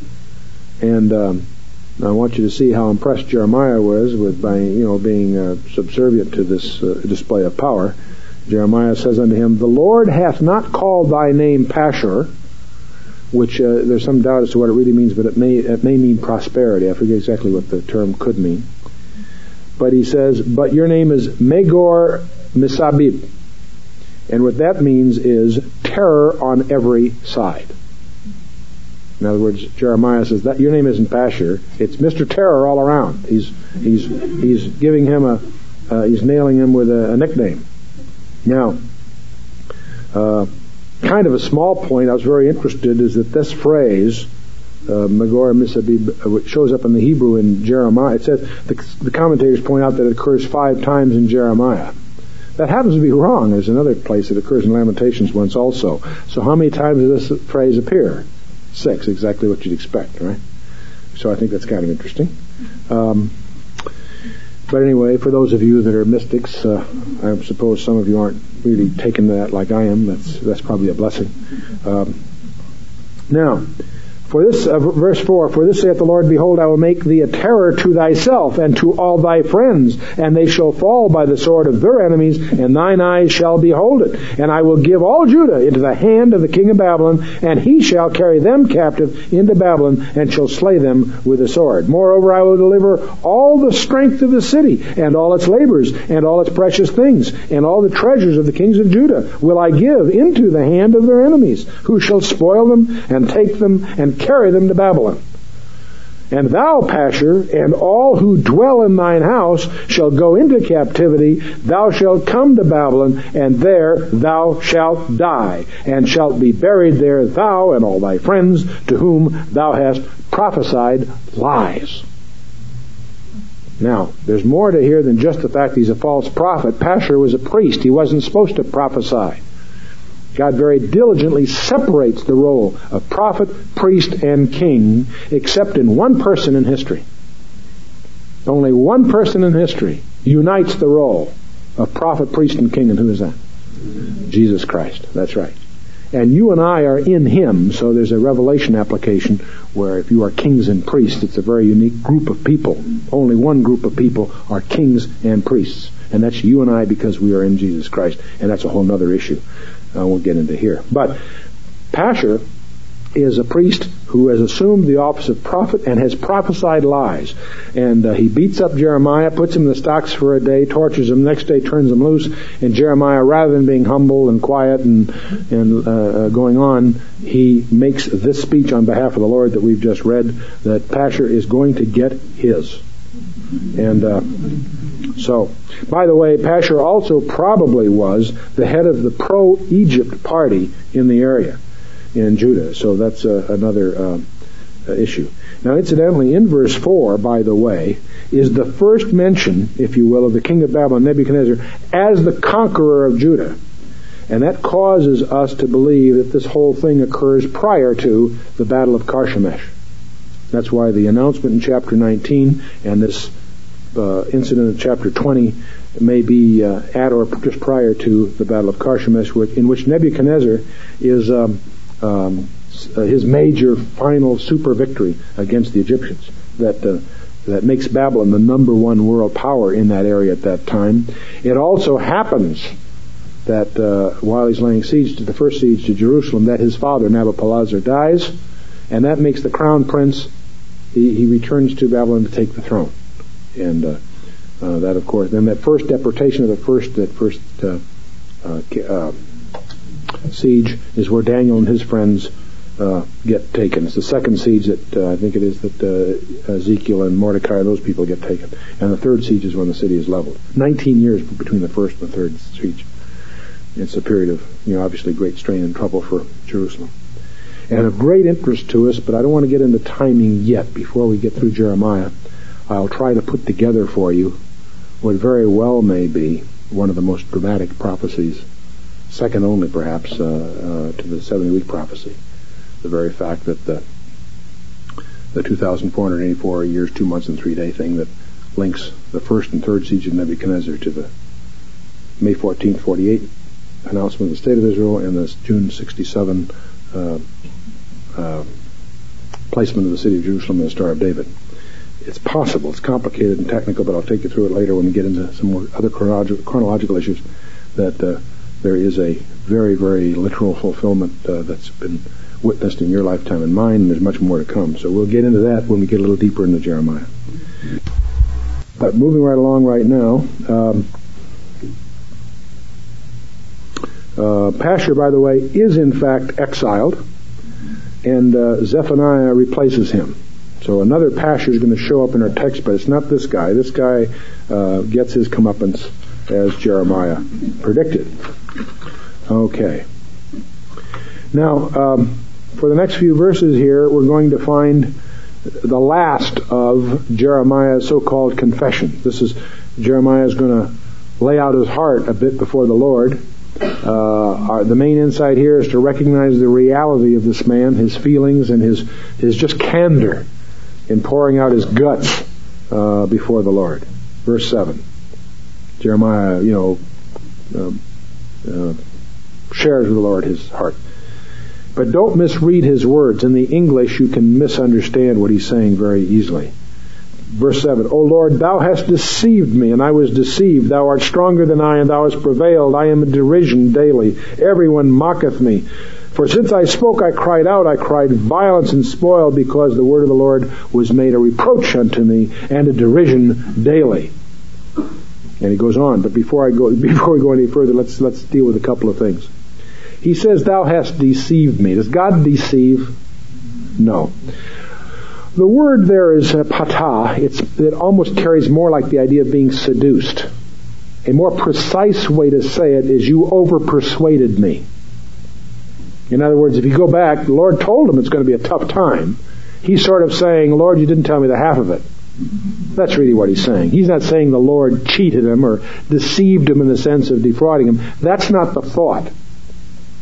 And um, I want you to see how impressed Jeremiah was with by you know being uh, subservient to this uh, display of power. Jeremiah says unto him, "The Lord hath not called thy name Pashur," which uh, there's some doubt as to what it really means, but it may it may mean prosperity. I forget exactly what the term could mean. But he says, but your name is Magor Misabib. And what that means is terror on every side. In other words, Jeremiah says that your name isn't Pashur, it's Mister Terror all around. He's he's he's giving him a uh, he's nailing him with a, a nickname. Now, uh, kind of a small point I was very interested is that this phrase, Uh, Magor Misabib, which shows up in the Hebrew in Jeremiah. It says, the, the commentators point out that it occurs five times in Jeremiah. That happens to be wrong. There's another place that occurs in Lamentations once also. So how many times does this phrase appear? Six, exactly what you'd expect, right? So I think that's kind of interesting. Um, but anyway, for those of you that are mystics, uh, I suppose some of you aren't really taking that like I am. That's, that's probably a blessing. Um, now, For this, uh, verse four, for this saith the Lord, behold, I will make thee a terror to thyself and to all thy friends, and they shall fall by the sword of their enemies, and thine eyes shall behold it. And I will give all Judah into the hand of the king of Babylon, and he shall carry them captive into Babylon, and shall slay them with the sword. Moreover, I will deliver all the strength of the city, and all its labors, and all its precious things, and all the treasures of the kings of Judah will I give into the hand of their enemies, who shall spoil them, and take them, and carry them to Babylon. And thou, Pashur, and all who dwell in thine house shall go into captivity. Thou shalt come to Babylon, and there thou shalt die, and shalt be buried there, thou and all thy friends, to whom thou hast prophesied lies. Now, there's more to here than just the fact he's a false prophet. Pashur was a priest. He wasn't supposed to prophesy. God very diligently separates the role of prophet, priest, and king, except in one person in history. Only one person in history unites the role of prophet, priest, and king, and who is that? Jesus Christ. That's right. And you and I are in Him, so there's a revelation application where if you are kings and priests, it's a very unique group of people. Only one group of people are kings and priests, and that's you and I because we are in Jesus Christ, and that's a whole other issue uh, we'll get into here. But Pashur is a priest who has assumed the office of prophet and has prophesied lies. And uh, he beats up Jeremiah, puts him in the stocks for a day, tortures him, next day turns him loose, and Jeremiah, rather than being humble and quiet and, and uh, going on, he makes this speech on behalf of the Lord that we've just read, that Pashur is going to get his. And uh, so, by the way, Pashur also probably was the head of the pro-Egypt party in the area in Judah. So that's uh, another uh, uh, issue. Now, incidentally, in verse four, by the way, is the first mention, if you will, of the king of Babylon, Nebuchadnezzar, as the conqueror of Judah. And that causes us to believe that this whole thing occurs prior to the Battle of Carchemish. That's why the announcement in chapter nineteen and this uh, incident in chapter twenty may be uh, at or just prior to the Battle of Carchemish, in which Nebuchadnezzar is um, um, his major final super victory against the Egyptians that uh, that makes Babylon the number one world power in that area at that time. It also happens that uh, while he's laying siege to the first siege to Jerusalem, that his father Nabopolassar dies, and that makes the crown prince. He, he returns to Babylon to take the throne, and uh, uh, that, of course, then that first deportation of the first that first uh, uh, uh, siege is where Daniel and his friends uh, get taken. It's the second siege that uh, I think it is that uh, Ezekiel and Mordecai, those people get taken, and the third siege is when the city is leveled. Nineteen years between the first and the third siege. It's a period of, you know, obviously great strain and trouble for Jerusalem. And of great interest to us, but I don't want to get into timing yet. Before we get through Jeremiah, I'll try to put together for you what very well may be one of the most dramatic prophecies, second only perhaps uh, uh, to the seventy-week prophecy. The very fact that the the two thousand four hundred eighty-four years, two months, and three day thing that links the first and third siege of Nebuchadnezzar to the May fourteenth, forty-eight announcement of the State of Israel and the June sixty-seven uh, uh, placement of the city of Jerusalem in the Star of David. It's possible. It's complicated and technical, but I'll take you through it later when we get into some more other chronological, chronological issues, that uh, there is a very, very literal fulfillment uh, that's been witnessed in your lifetime and mine, and there's much more to come. So we'll get into that when we get a little deeper into Jeremiah. But moving right along right now, um, uh, Pashur, by the way, is in fact exiled, and uh, Zephaniah replaces him. So another Pashur is going to show up in our text, but it's not this guy. This guy uh, gets his comeuppance as Jeremiah predicted. Okay. Now, um, for the next few verses here, we're going to find the last of Jeremiah's so-called confession. This is, Jeremiah is going to lay out his heart a bit before the Lord. Uh, our, the main insight here is to recognize the reality of this man, his feelings, and his, his just candor in pouring out his guts uh, before the Lord. Verse seven. Jeremiah, you know, uh, uh, shares with the Lord his heart. But don't misread his words. In the English, you can misunderstand what he's saying very easily. Verse seven, O Lord, thou hast deceived me, and I was deceived. Thou art stronger than I, and thou hast prevailed. I am a derision daily. Everyone mocketh me. For since I spoke, I cried out. I cried violence and spoil, because the word of the Lord was made a reproach unto me, and a derision daily. And he goes on, but before I go, before we go any further, let's let's deal with a couple of things. He says, thou hast deceived me. Does God deceive? No. The word there is uh, patah. It's, it almost carries more like the idea of being seduced. A more precise way to say it is, you over-persuaded me. In other words, if you go back, the Lord told him it's going to be a tough time. He's sort of saying, Lord, you didn't tell me the half of it. That's really what he's saying. He's not saying the Lord cheated him or deceived him in the sense of defrauding him. That's not the thought.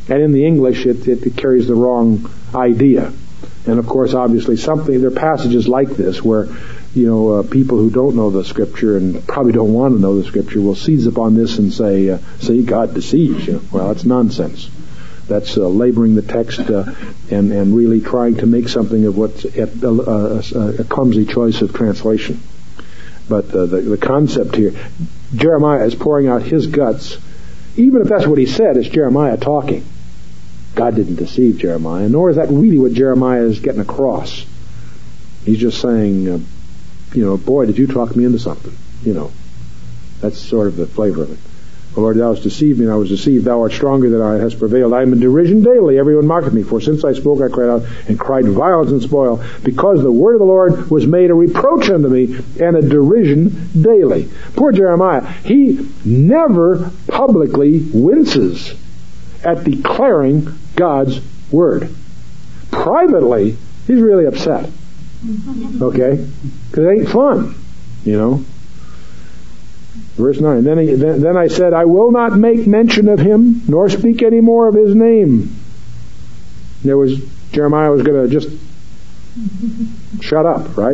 And in the English, it, it, it carries the wrong idea. And of course, obviously, something, there are passages like this where, you know, uh, people who don't know the Scripture and probably don't want to know the Scripture will seize upon this and say, uh, see, God deceives you. Well, that's nonsense. That's uh, laboring the text uh, and, and really trying to make something of what's a, a, a clumsy choice of translation. But uh, the, the concept here, Jeremiah is pouring out his guts. Even if that's what he said, it's Jeremiah talking. God didn't deceive Jeremiah, nor is that really what Jeremiah is getting across. He's just saying, uh, you know, boy, did you talk me into something. You know, that's sort of the flavor of it. O Lord, thou hast deceived me, and I was deceived. Thou art stronger than I, hast prevailed. I am in derision daily. Everyone mocketh me. For since I spoke, I cried out and cried violence and spoil, because the word of the Lord was made a reproach unto me and a derision daily. Poor Jeremiah, he never publicly winces at declaring God's word. Privately, he's really upset. Okay? Because it ain't fun, you know. Verse nine, then, he, then, then I said, I will not make mention of him, nor speak any more of his name. There was, Jeremiah was going to just shut up, right?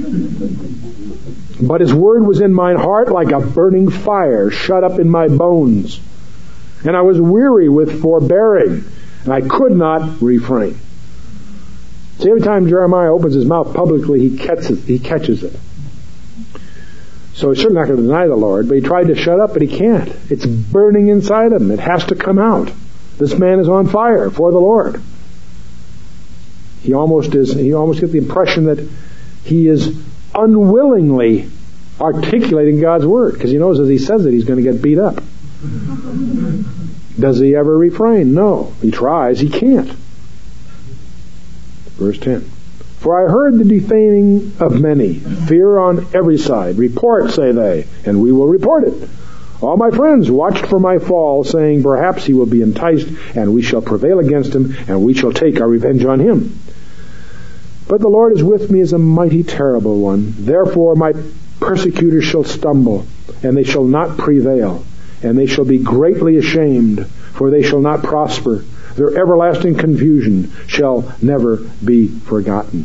But his word was in mine heart like a burning fire, shut up in my bones. And I was weary with forbearing, and I could not refrain. See, every time Jeremiah opens his mouth publicly, he catches, he catches it. So he's certainly not going to deny the Lord, but he tried to shut up, but he can't. It's burning inside him. It has to come out. This man is on fire for the Lord. He almost is, he almost gets the impression that he is unwillingly articulating God's word, because he knows as he says it, he's going to get beat up. Does he ever refrain? No. He tries. He can't. Verse ten. For I heard the defaming of many, fear on every side. Report, say they, and we will report it. All my friends watched for my fall, saying, perhaps he will be enticed, and we shall prevail against him, and we shall take our revenge on him. But the Lord is with me as a mighty terrible one. Therefore my persecutors shall stumble, and they shall not prevail, and they shall be greatly ashamed, for they shall not prosper. Their everlasting confusion shall never be forgotten.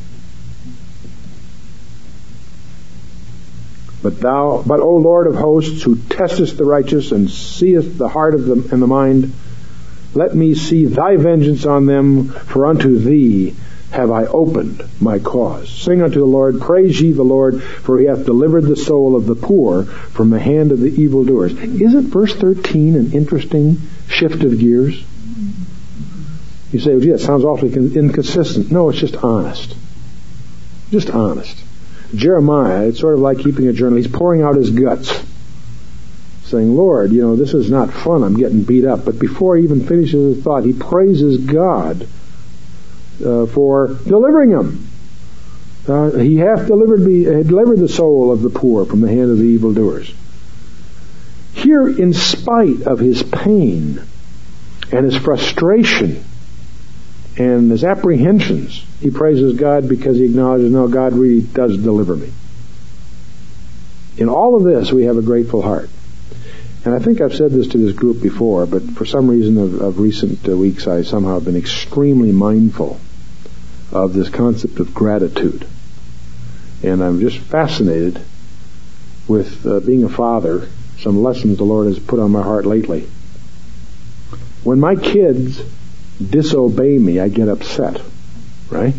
But thou, but O Lord of hosts, who testest the righteous and seest the heart of them and the mind, let me see thy vengeance on them, for unto thee have I opened my cause. Sing unto the Lord, praise ye the Lord, for he hath delivered the soul of the poor from the hand of the evildoers. Isn't verse thirteen an interesting shift of gears? You say, well, gee, that sounds awfully inconsistent. No, it's just honest. Just honest. Jeremiah, it's sort of like keeping a journal. He's pouring out his guts, saying, Lord, you know, this is not fun. I'm getting beat up. But before he even finishes his thought, he praises God uh, for delivering him. Uh, he hath delivered me, uh, delivered the soul of the poor from the hand of the evildoers. Here, in spite of his pain and his frustration and his apprehensions, he praises God because he acknowledges, no, God really does deliver me. In all of this, we have a grateful heart. And I think I've said this to this group before, but for some reason of, of recent uh, weeks, I somehow have been extremely mindful of this concept of gratitude. And I'm just fascinated with uh, being a father, some lessons the Lord has put on my heart lately. When my kids disobey me, I get upset, right?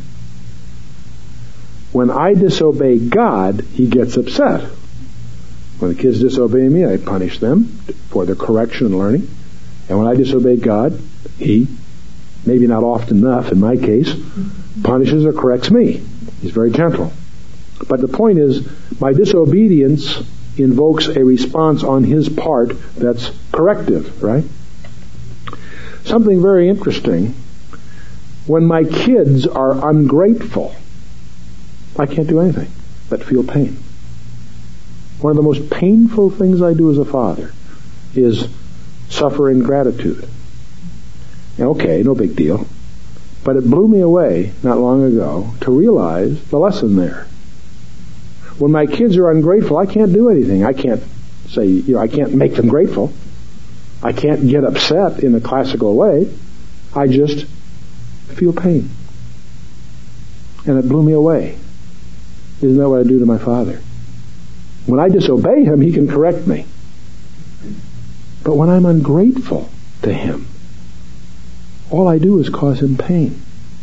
When I disobey God, he gets upset. When the kids disobey me, I punish them for their correction and learning. And when I disobey God, he, maybe not often enough in my case, punishes or corrects me. He's very gentle. But the point is, my disobedience invokes a response on his part that's corrective, right? Something very interesting. When my kids are ungrateful, I can't do anything but feel pain. One of the most painful things I do as a father is suffer ingratitude. Okay, no big deal. But it blew me away not long ago to realize the lesson there. When my kids are ungrateful, I can't do anything. I can't say, you know, I can't make them grateful. I can't get upset in a classical way. I just feel pain. And it blew me away. Isn't that what I do to my Father? When I disobey Him, He can correct me. But when I'm ungrateful to Him, all I do is cause Him pain.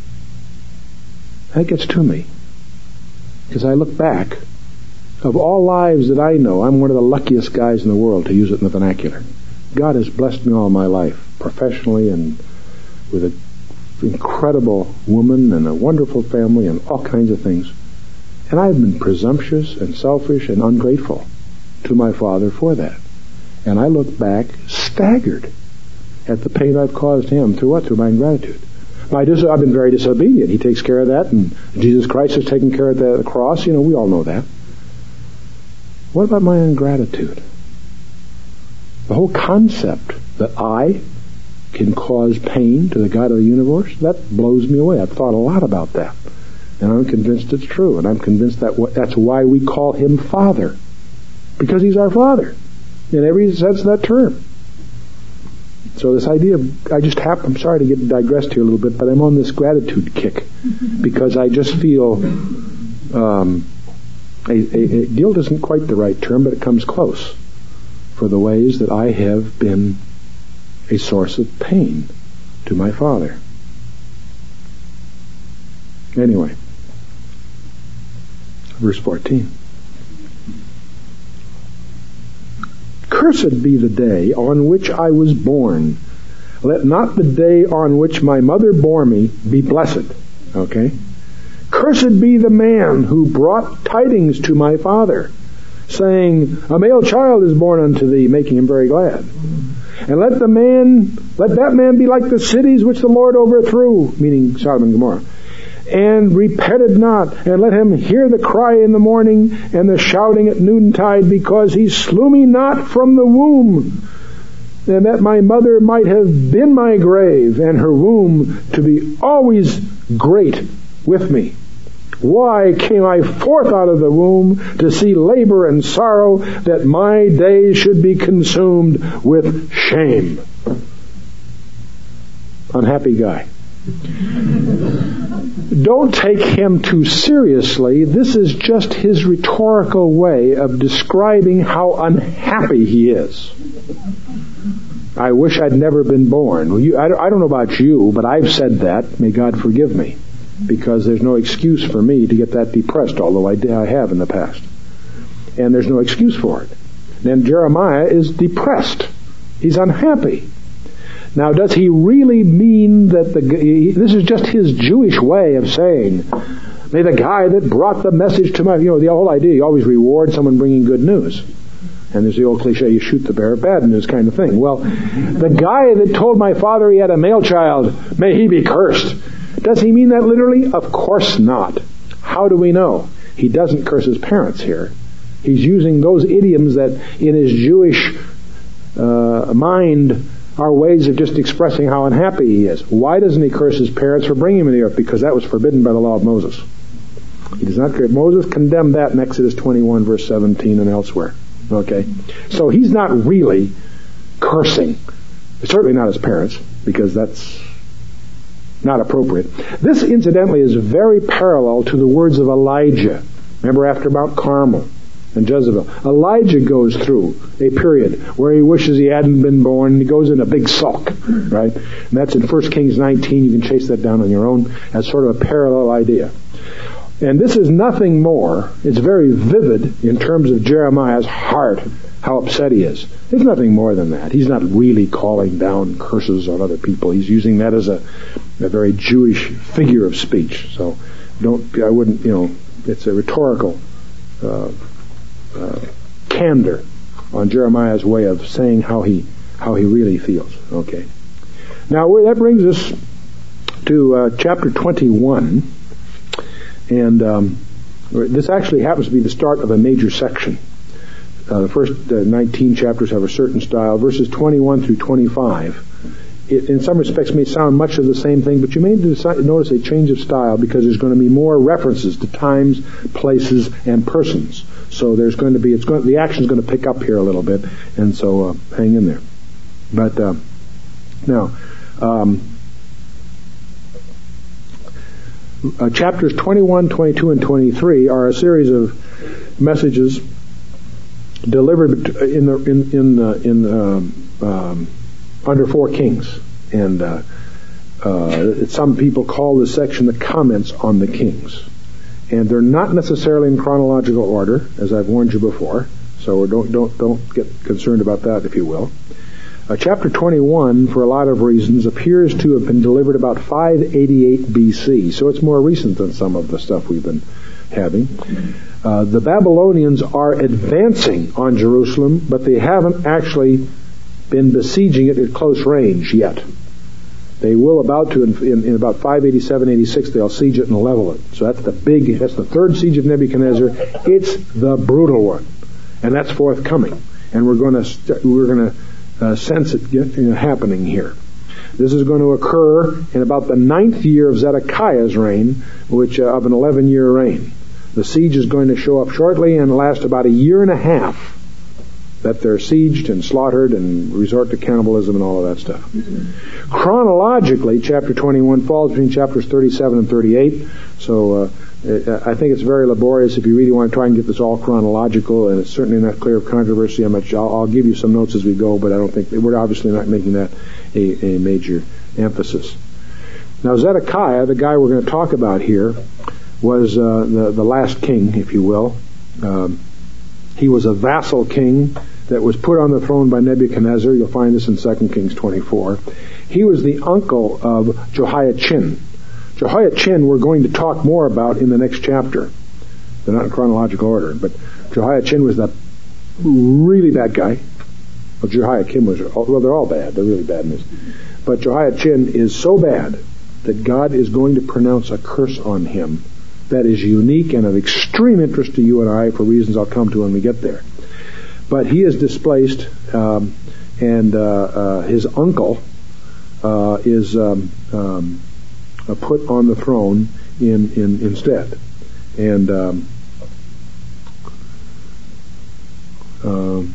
That gets to me. Because I look back, of all lives that I know, I'm one of the luckiest guys in the world, to use it in the vernacular. God has blessed me all my life, professionally and with an incredible woman and a wonderful family and all kinds of things. And I've been presumptuous and selfish and ungrateful to my Father for that. And I look back staggered at the pain I've caused Him through what? Through my ingratitude. I dis- I've been very disobedient. He takes care of that, and Jesus Christ has taken care of the cross. You know, we all know that. What about my ingratitude? The whole concept that I can cause pain to the God of the universe, that blows me away. I've thought a lot about that. And I'm convinced it's true. And I'm convinced that w- that's why we call Him Father. Because He's our Father. In every sense of that term. So this idea of, I just have, I'm sorry to get digressed here a little bit, but I'm on this gratitude kick. Because I just feel, um, a, a, a guilt isn't quite the right term, but it comes close. For the ways that I have been a source of pain to my Father. Anyway, verse fourteen. Cursed be the day on which I was born. Let not the day on which my mother bore me be blessed. Okay? Cursed be the man who brought tidings to my father, saying, a male child is born unto thee, making him very glad. And let the man, let that man be like the cities which the Lord overthrew, meaning Sodom and Gomorrah, and repented not, and let him hear the cry in the morning and the shouting at noontide, because he slew me not from the womb, and that my mother might have been my grave, and her womb to be always great with me. Why came I forth out of the womb to see labor and sorrow, that my days should be consumed with shame? Unhappy guy. Don't take him too seriously. This is just his rhetorical way of describing how unhappy he is. I wish I'd never been born. Well, you, I, I don't know about you, but I've said that. May God forgive me. Because there's no excuse for me to get that depressed, although I, did, I have in the past. And there's no excuse for it. Then Jeremiah is depressed. He's unhappy. Now, does he really mean that the... This is just his Jewish way of saying, may the guy that brought the message to my... You know, the whole idea, you always reward someone bringing good news. And there's the old cliche, you shoot the bearer of bad news kind of thing. Well, the guy that told my father he had a male child, may he be cursed. Does he mean that literally? Of course not. How do we know? He doesn't curse his parents here. He's using those idioms that in his Jewish uh, mind are ways of just expressing how unhappy he is. Why doesn't he curse his parents for bringing him to the earth? Because that was forbidden by the law of Moses. He does not curse. Moses condemned that in Exodus twenty-one, verse seventeen, and elsewhere. Okay? So he's not really cursing. Certainly not his parents, because that's not appropriate. This, incidentally, is very parallel to the words of Elijah. Remember, after Mount Carmel and Jezebel, Elijah goes through a period where he wishes he hadn't been born, and he goes in a big sulk, right? And that's in First Kings nineteen. You can chase that down on your own as sort of a parallel idea. And this is nothing more. It's very vivid in terms of Jeremiah's heart, how upset he is. It's nothing more than that. He's not really calling down curses on other people. He's using that as a, a very Jewish figure of speech. So don't, I wouldn't, you know, it's a rhetorical uh, uh, candor on Jeremiah's way of saying how he how he really feels. Okay. Now that brings us to uh, chapter twenty-one. And um, this actually happens to be the start of a major section. Uh, the first uh, nineteen chapters have a certain style. Verses twenty-one through twenty-five, it, in some respects, may sound much of the same thing, but you may decide, notice a change of style because there's going to be more references to times, places, and persons. So there's going to be, it's going, the action's going to pick up here a little bit, and so uh, hang in there. But uh, now, um, uh, chapters twenty-one, twenty-two, and twenty-three are a series of messages delivered in the in in uh, in um, um, under four kings, and uh, uh, some people call this section the comments on the kings, and they're not necessarily in chronological order, as I've warned you before. So don't don't don't get concerned about that, if you will. Uh, chapter twenty-one, for a lot of reasons, appears to have been delivered about five eighty-eight B C, so it's more recent than some of the stuff we've been having. Uh, the Babylonians are advancing on Jerusalem, but they haven't actually been besieging it at close range yet. They will about to, in, in, in about five eighty-seven, eighty-six, they'll siege it and level it. So that's the big, that's the third siege of Nebuchadnezzar. It's the brutal one, and that's forthcoming. And we're going to st- we're going to uh, sense it get, you know, happening here. This is going to occur in about the ninth year of Zedekiah's reign, which uh, of an eleven-year reign. The siege is going to show up shortly and last about a year and a half. That they're sieged and slaughtered and resort to cannibalism and all of that stuff. Mm-hmm. Chronologically, chapter twenty-one falls between chapters thirty-seven and thirty-eight. So uh, I think it's very laborious if you really want to try and get this all chronological, and it's certainly not clear of controversy. I'm not, I'll, I'll give you some notes as we go, but I don't think we're obviously not making that a, a major emphasis. Now, Zedekiah, the guy we're going to talk about here, was uh, the the last king, if you will. Um, he was a vassal king that was put on the throne by Nebuchadnezzar. You'll find this in Second Kings twenty-four. He was the uncle of Jehoiachin. Jehoiachin we're going to talk more about in the next chapter. They're not in chronological order, but Jehoiachin was the really bad guy. Well, Jehoiakim was, well, they're all bad. They're really bad in this. But Jehoiachin is so bad that God is going to pronounce a curse on him that is unique and of extreme interest to you and I for reasons I'll come to when we get there. But he is displaced, um, and uh, uh, his uncle uh, is um, um, put on the throne in, in instead. And um, um,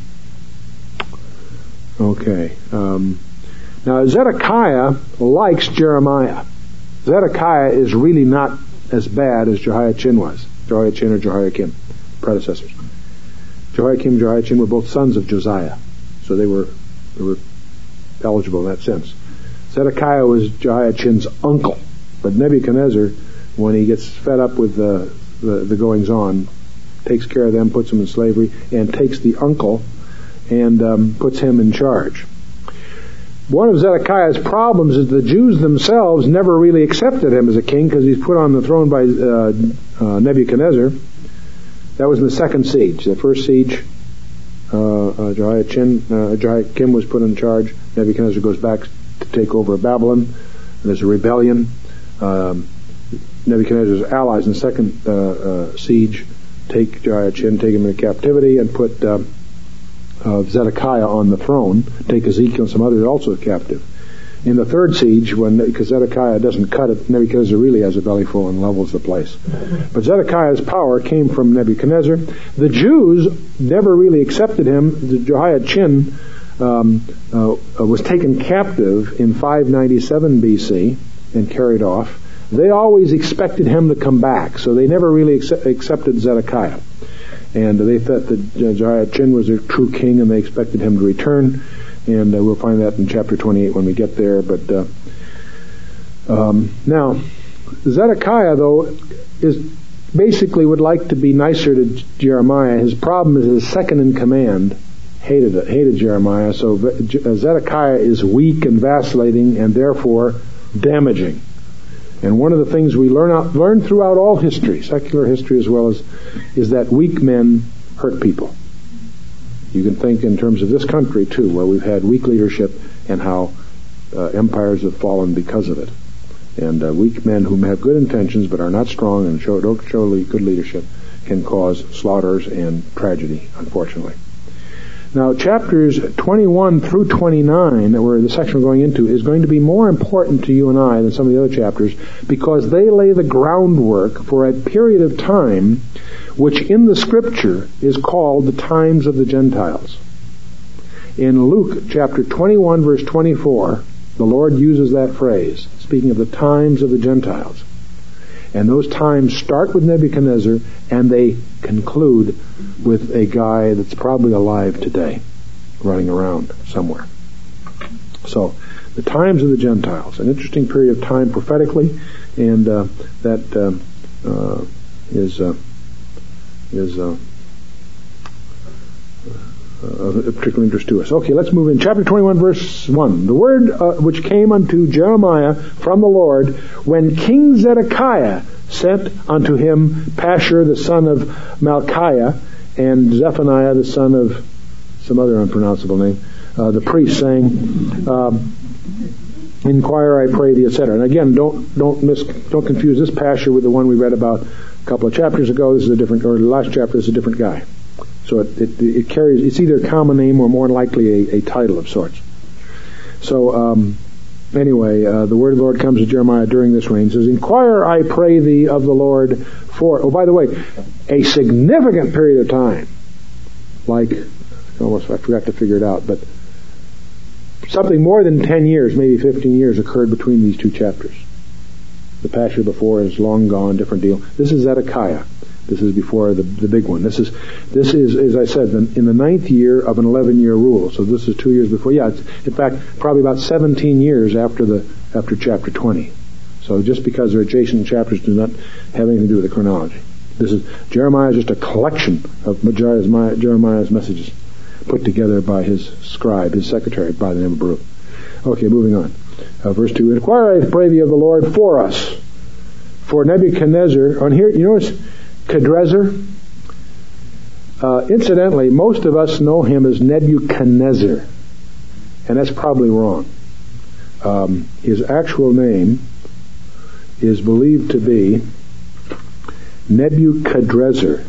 okay. Um, now Zedekiah likes Jeremiah. Zedekiah is really not as bad as Jehoiachin was. Jehoiachin or Jehoiakim, predecessors. Jehoiakim and Jehoiachin were both sons of Josiah, so they were they were eligible in that sense. Zedekiah was Jehoiachin's uncle, but Nebuchadnezzar, when he gets fed up with the, the, the goings-on, takes care of them, puts them in slavery, and takes the uncle and um, puts him in charge. One of Zedekiah's problems is the Jews themselves never really accepted him as a king because he's put on the throne by uh, uh, Nebuchadnezzar. That was in the second siege. The first siege, uh, uh, Jehoiachin, uh, Jehoiakim was put in charge. Nebuchadnezzar goes back to take over Babylon. And there's a rebellion. Um, Nebuchadnezzar's allies in the second uh, uh, siege take Jehoiachin, take him into captivity, and put uh, uh, Zedekiah on the throne, take Ezekiel and some others also captive. In the third siege, when because Zedekiah doesn't cut it, Nebuchadnezzar really has a bellyful and levels the place. But Zedekiah's power came from Nebuchadnezzar. The Jews never really accepted him. The Jehoiachin um, uh, was taken captive in five ninety-seven B C and carried off. They always expected him to come back, so they never really accept, accepted Zedekiah. And they thought that Jehoiachin was a true king, and they expected him to return. And uh, we'll find that in chapter twenty-eight when we get there. But uh, um, now, Zedekiah, though, is basically would like to be nicer to Jeremiah. His problem is his second in command hated it, hated Jeremiah. So Zedekiah is weak and vacillating, and therefore damaging. And one of the things we learn out, learn throughout all history, secular history as well as, is that weak men hurt people. You can think in terms of this country, too, where we've had weak leadership and how uh, empires have fallen because of it. And uh, weak men who have good intentions but are not strong and show, don't show good leadership can cause slaughters and tragedy, unfortunately. Now, chapters twenty-one through twenty-nine, that we're the section we're going into, is going to be more important to you and I than some of the other chapters because they lay the groundwork for a period of time which in the Scripture is called the times of the Gentiles. In Luke chapter twenty-one, verse twenty-four, the Lord uses that phrase, speaking of the times of the Gentiles. And those times start with Nebuchadnezzar, and they conclude with a guy that's probably alive today, running around somewhere. So, the times of the Gentiles, an interesting period of time prophetically, and uh, that uh, uh, is uh, is uh, uh, of particular interest to us. Okay, let's move in. Chapter twenty-one, verse one. The word uh, which came unto Jeremiah from the Lord, when King Zedekiah sent unto him Pashur the son of Malchiah, and Zephaniah the son of some other unpronounceable name, uh, the priest, saying, uh, "Inquire, I pray thee," et cetera. And again, don't don't miss, don't confuse this Pashur with the one we read about a couple of chapters ago. This is a different, or the last chapter is a different guy. So it, it, it carries, it's either a common name or more likely a, a title of sorts. So um, anyway, uh, the word of the Lord comes to Jeremiah during this reign. It says, "Inquire, I pray thee, of the Lord for," oh, by the way, a significant period of time, like, almost I forgot to figure it out, but something more than ten years, maybe fifteen years, occurred between these two chapters. The Pashur before is long gone, different deal. This is Zedekiah. This is before the the big one. This is, this is, as I said, in the ninth year of an eleven-year rule. So this is two years before. Yeah, it's, in fact, probably about seventeen years after the after chapter twenty. So just because they're adjacent chapters do not have anything to do with the chronology. This is Jeremiah is just a collection of Jeremiah's, Jeremiah's messages put together by his scribe, his secretary, by the name of Baruch. Okay, moving on. Uh, verse two. "Inquire, I pray thee, of the Lord for us, for Nebuchadnezzar." On here, you notice Kedrezer. Uh, incidentally, most of us know him as Nebuchadnezzar, and that's probably wrong. Um, his actual name is believed to be Nebuchadrezzar,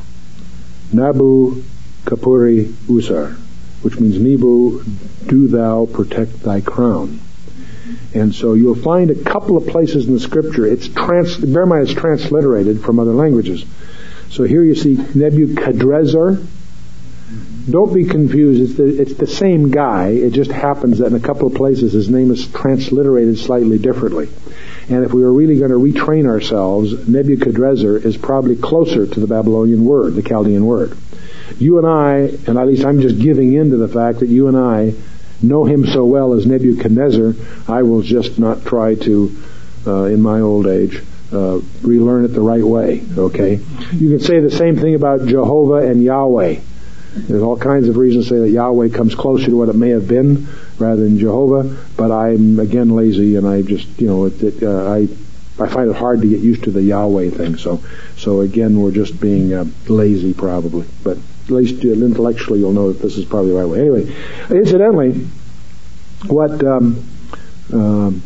Nabu Kapuri Usar, which means, "Nebu, do thou protect thy crown." And so you'll find a couple of places in the scripture, it's trans, bear in mind it's transliterated from other languages. So here you see Nebuchadrezzar. Don't be confused, it's the, it's the same guy, it just happens that in a couple of places his name is transliterated slightly differently. And if we were really going to retrain ourselves, Nebuchadrezzar is probably closer to the Babylonian word, the Chaldean word. You and I, and at least I'm just giving in to the fact that you and I know him so well as Nebuchadnezzar, I will just not try to, uh, in my old age, uh, relearn it the right way, okay? You can say the same thing about Jehovah and Yahweh. There's all kinds of reasons to say that Yahweh comes closer to what it may have been rather than Jehovah, but I'm, again, lazy, and I just, you know, it, it, uh, I I find it hard to get used to the Yahweh thing, so, so again, we're just being uh, lazy probably, but at least intellectually you'll know that this is probably the right way. Anyway, incidentally, what um, um,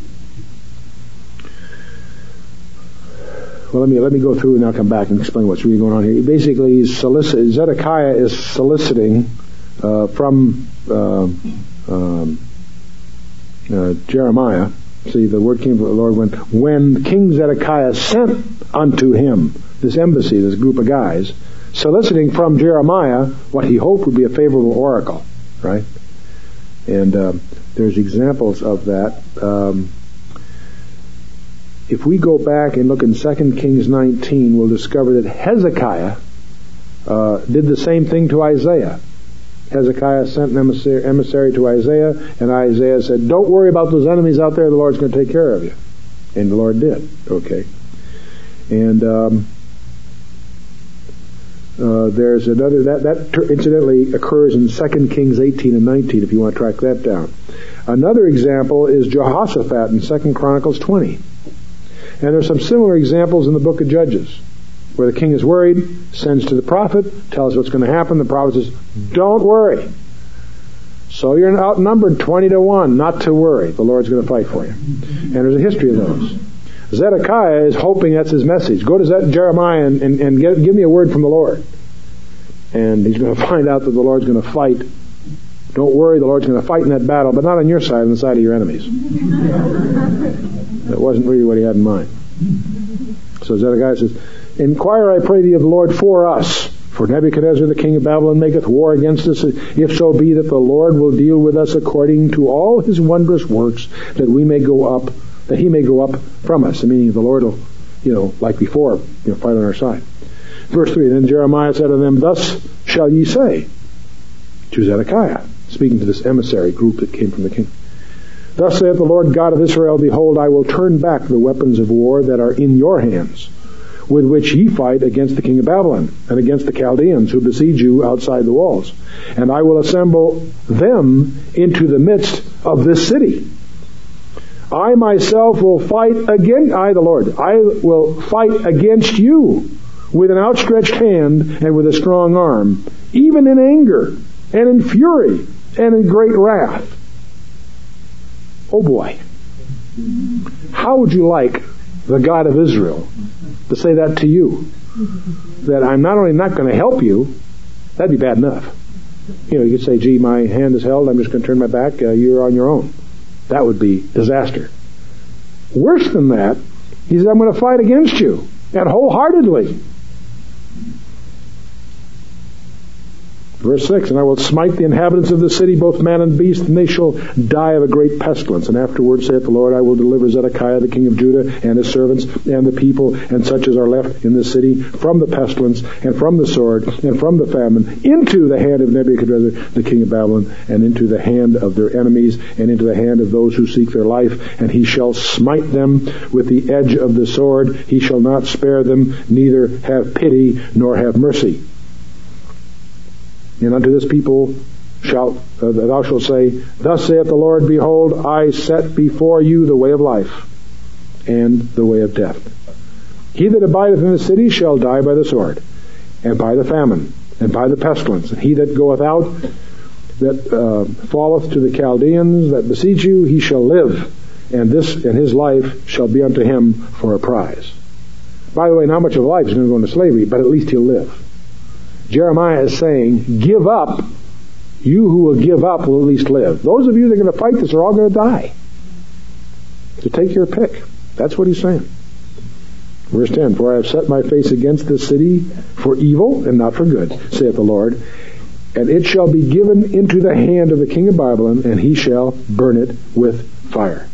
well, let me let me go through and I'll come back and explain what's really going on here. Basically, he's solicit- Zedekiah is soliciting uh, from uh, um, uh, Jeremiah. See, the word came from the Lord when when King Zedekiah sent unto him this embassy, this group of guys, soliciting from Jeremiah what he hoped would be a favorable oracle, right? And uh, there's examples of that. Um, if we go back and look in Second Kings nineteen, we'll discover that Hezekiah uh, did the same thing to Isaiah. Hezekiah sent an emissary, emissary to Isaiah, and Isaiah said, "Don't worry about those enemies out there, the Lord's going to take care of you." And the Lord did, okay. And um, uh, there's another, that, that ter- incidentally occurs in Second Kings eighteen and nineteen, if you want to track that down. Another example is Jehoshaphat in Second Chronicles twenty. And there's some similar examples in the book of Judges, where the king is worried, sends to the prophet, tells what's going to happen. The prophet says, "Don't worry. So you're outnumbered twenty to one, not to worry. The Lord's going to fight for you." And there's a history of those. Zedekiah is hoping that's his message. Go to Zed- Jeremiah and, and, and get, give me a word from the Lord. And he's going to find out that the Lord's going to fight. Don't worry, the Lord's going to fight in that battle, but not on your side, on the side of your enemies. That wasn't really what he had in mind. So Zedekiah says, "Inquire, I pray thee, of the Lord for us, For Nebuchadnezzar the king of Babylon maketh war against us, if so be that the Lord will deal with us according to all his wondrous works, that we may go up, that he may go up from us. Meaning the Lord will, you know, like before, you know, fight on our side. Verse three, Then Jeremiah said to them, Thus shall ye say to Zedekiah, speaking to this emissary group that came from the king. Thus saith the Lord God of Israel, Behold, I will turn back the weapons of war that are in your hands, with which ye fight against the king of Babylon, and against the Chaldeans who besiege you outside the walls. And I will assemble them into the midst of this city. I myself will fight against, I the Lord, I will fight against you with an outstretched hand and with a strong arm, even in anger, and in fury, and in great wrath. Oh boy. How would you like the God of Israel to say that to you? That I'm not only not going to help you, that'd be bad enough. You know, you could say, gee, my hand is held, I'm just going to turn my back, uh, you're on your own. That would be disaster. Worse than that, he said, I'm going to fight against you, and wholeheartedly. Verse six, And I will smite the inhabitants of the city, both man and beast, and they shall die of a great pestilence. And afterwards, saith the Lord, I will deliver Zedekiah the king of Judah, and his servants, and the people, and such as are left in the city, from the pestilence, and from the sword, and from the famine, into the hand of Nebuchadnezzar the king of Babylon, and into the hand of their enemies, and into the hand of those who seek their life. And he shall smite them with the edge of the sword. He shall not spare them, neither have pity, nor have mercy. And unto this people shalt uh, thou shalt say, Thus saith the Lord, Behold, I set before you the way of life, and the way of death. He that abideth in the city shall die by the sword, and by the famine, and by the pestilence. And he that goeth out, that uh, falleth to the Chaldeans that besiege you, he shall live, and this and his life shall be unto him for a prize. By the way, not much of life is going to go into slavery, but at least he'll live. Jeremiah is saying, give up. You who will give up will at least live. Those of you that are going to fight this are all going to die. So take your pick. That's what he's saying. Verse ten, For I have set my face against this city for evil and not for good, saith the Lord. And it shall be given into the hand of the king of Babylon, and he shall burn it with fire.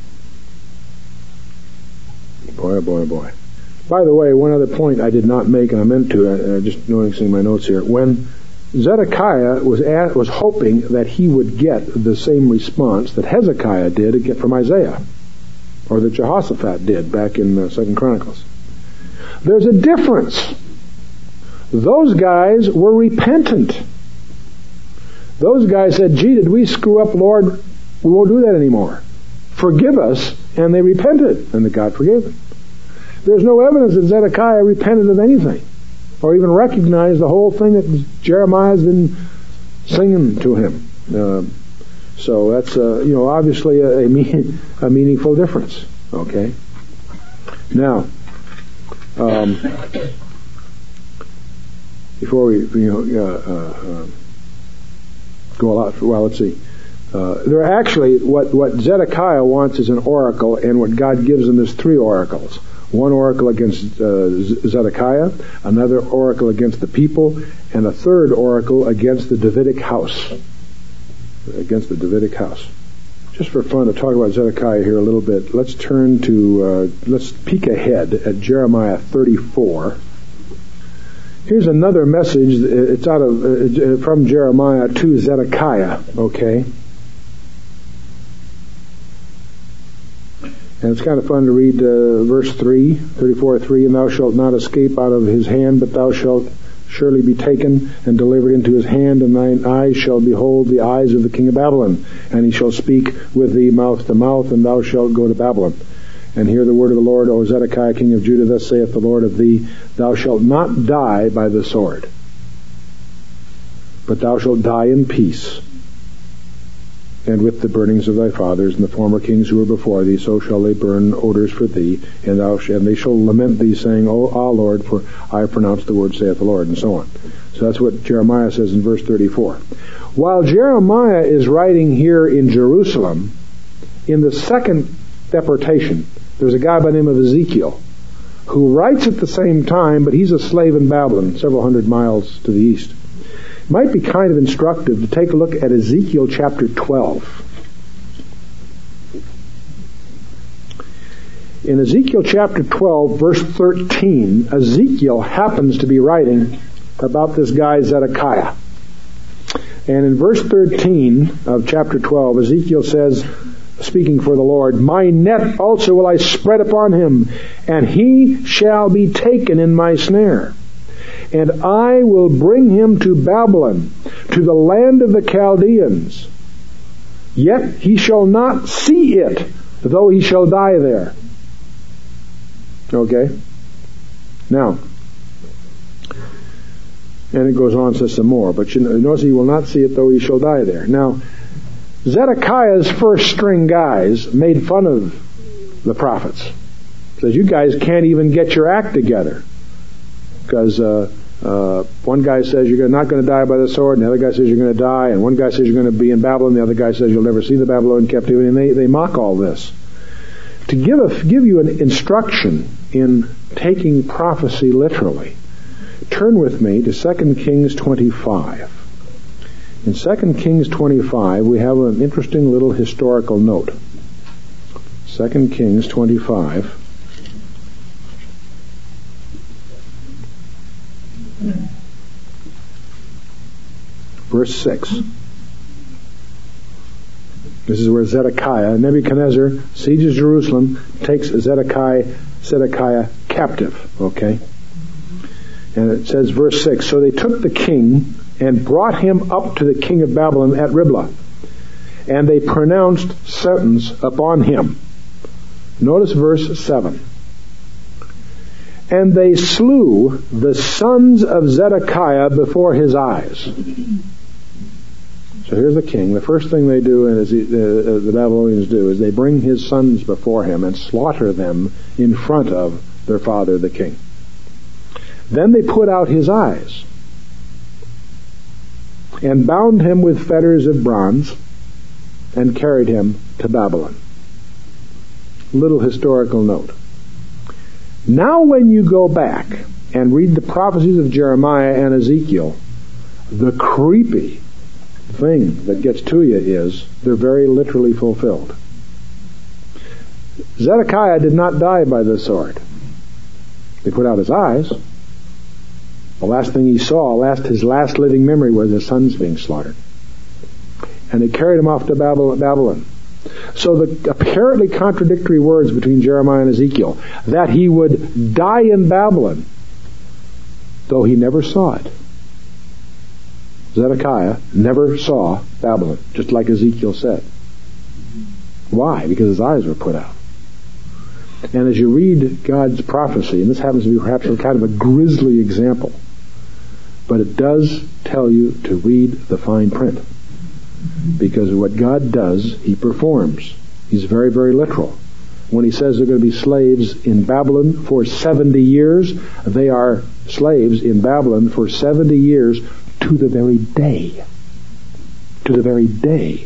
Boy, oh boy, oh boy. By the way, one other point I did not make, and I meant to, uh, just noticing my notes here. When Zedekiah was at, was hoping that he would get the same response that Hezekiah did from Isaiah, or that Jehoshaphat did back in uh, Second Chronicles. There's a difference. Those guys were repentant. Those guys said, gee, did we screw up, Lord? We won't do that anymore. Forgive us. And they repented, and that God forgave them. There's no evidence that Zedekiah repented of anything, or even recognized the whole thing that Jeremiah's been singing to him. Uh, so that's, uh, you know, obviously a, a, mean, a meaningful difference. Okay. Now, um, before we, you know, uh, uh, uh, go a lot, well, let's see. Uh, there are actually, what, what Zedekiah wants is an oracle, and what God gives him is three oracles. One oracle against uh, Zedekiah, another oracle against the people, and a third oracle against the Davidic house. Against the Davidic house. Just for fun to talk about Zedekiah here a little bit, let's turn to, uh, let's peek ahead at Jeremiah thirty-four. Here's another message. It's out of uh, from Jeremiah to Zedekiah, okay? And it's kind of fun to read uh, verse three, thirty-four three, And thou shalt not escape out of his hand, but thou shalt surely be taken and delivered into his hand, and thine eyes shall behold the eyes of the king of Babylon, and he shall speak with thee mouth to mouth, and thou shalt go to Babylon. And hear the word of the Lord, O Zedekiah, king of Judah, thus saith the Lord of thee, Thou shalt not die by the sword, but thou shalt die in peace, and with the burnings of thy fathers and the former kings who were before thee, so shall they burn odors for thee, and thou sh- and they shall lament thee, saying, O ah, Lord, for I have pronounced the word, saith the Lord, and so on. So that's what Jeremiah says in verse thirty-four. While Jeremiah is writing here in Jerusalem, in the second deportation, there's a guy by the name of Ezekiel who writes at the same time, but he's a slave in Babylon, several hundred miles to the east. It might be kind of instructive to take a look at Ezekiel chapter twelve. In Ezekiel chapter twelve, verse thirteen, Ezekiel happens to be writing about this guy Zedekiah. And in verse thirteen of chapter twelve, Ezekiel says, speaking for the Lord, "My net also will I spread upon him, and he shall be taken in my snare. And I will bring him to Babylon, to the land of the Chaldeans. Yet he shall not see it, though he shall die there." Okay? Now, and it goes on, says some more, but you notice he will not see it, though he shall die there. Now, Zedekiah's first string guys made fun of the prophets. Says, you guys can't even get your act together. Because uh, uh, one guy says you're not going to die by the sword, and the other guy says you're going to die, and one guy says you're going to be in Babylon, the other guy says you'll never see the Babylonian captivity, and they, they mock all this. To give a, give you an instruction in taking prophecy literally, turn with me to Second Kings twenty-five. In Second Kings twenty-five, we have an interesting little historical note. Second Kings twenty-five. Verse six. This is where Zedekiah, Nebuchadnezzar, sieges Jerusalem, takes Zedekiah, Zedekiah captive. Okay? And it says, verse six, "So they took the king and brought him up to the king of Babylon at Riblah, and they pronounced sentence upon him." Notice verse seven. "And they slew the sons of Zedekiah before his eyes." So here's the king. The first thing they do, and as the, uh, the Babylonians do, is they bring his sons before him and slaughter them in front of their father, the king. Then they put out his eyes and bound him with fetters of bronze and carried him to Babylon. Little historical note. Now when you go back and read the prophecies of Jeremiah and Ezekiel, the creepy thing that gets to you is they're very literally fulfilled. Zedekiah did not die by the sword. They put out his eyes. The last thing he saw, last his last living memory, was his sons being slaughtered. And they carried him off to Babylon. So the apparently contradictory words between Jeremiah and Ezekiel, that he would die in Babylon, though he never saw it. Zedekiah never saw Babylon, just like Ezekiel said. Why? Because his eyes were put out. And as you read God's prophecy, and this happens to be perhaps kind of a grisly example, but it does tell you to read the fine print. Because what God does, He performs. He's very, very literal. When He says they're going to be slaves in Babylon for seventy years, they are slaves in Babylon for seventy years to the very day. To the very day.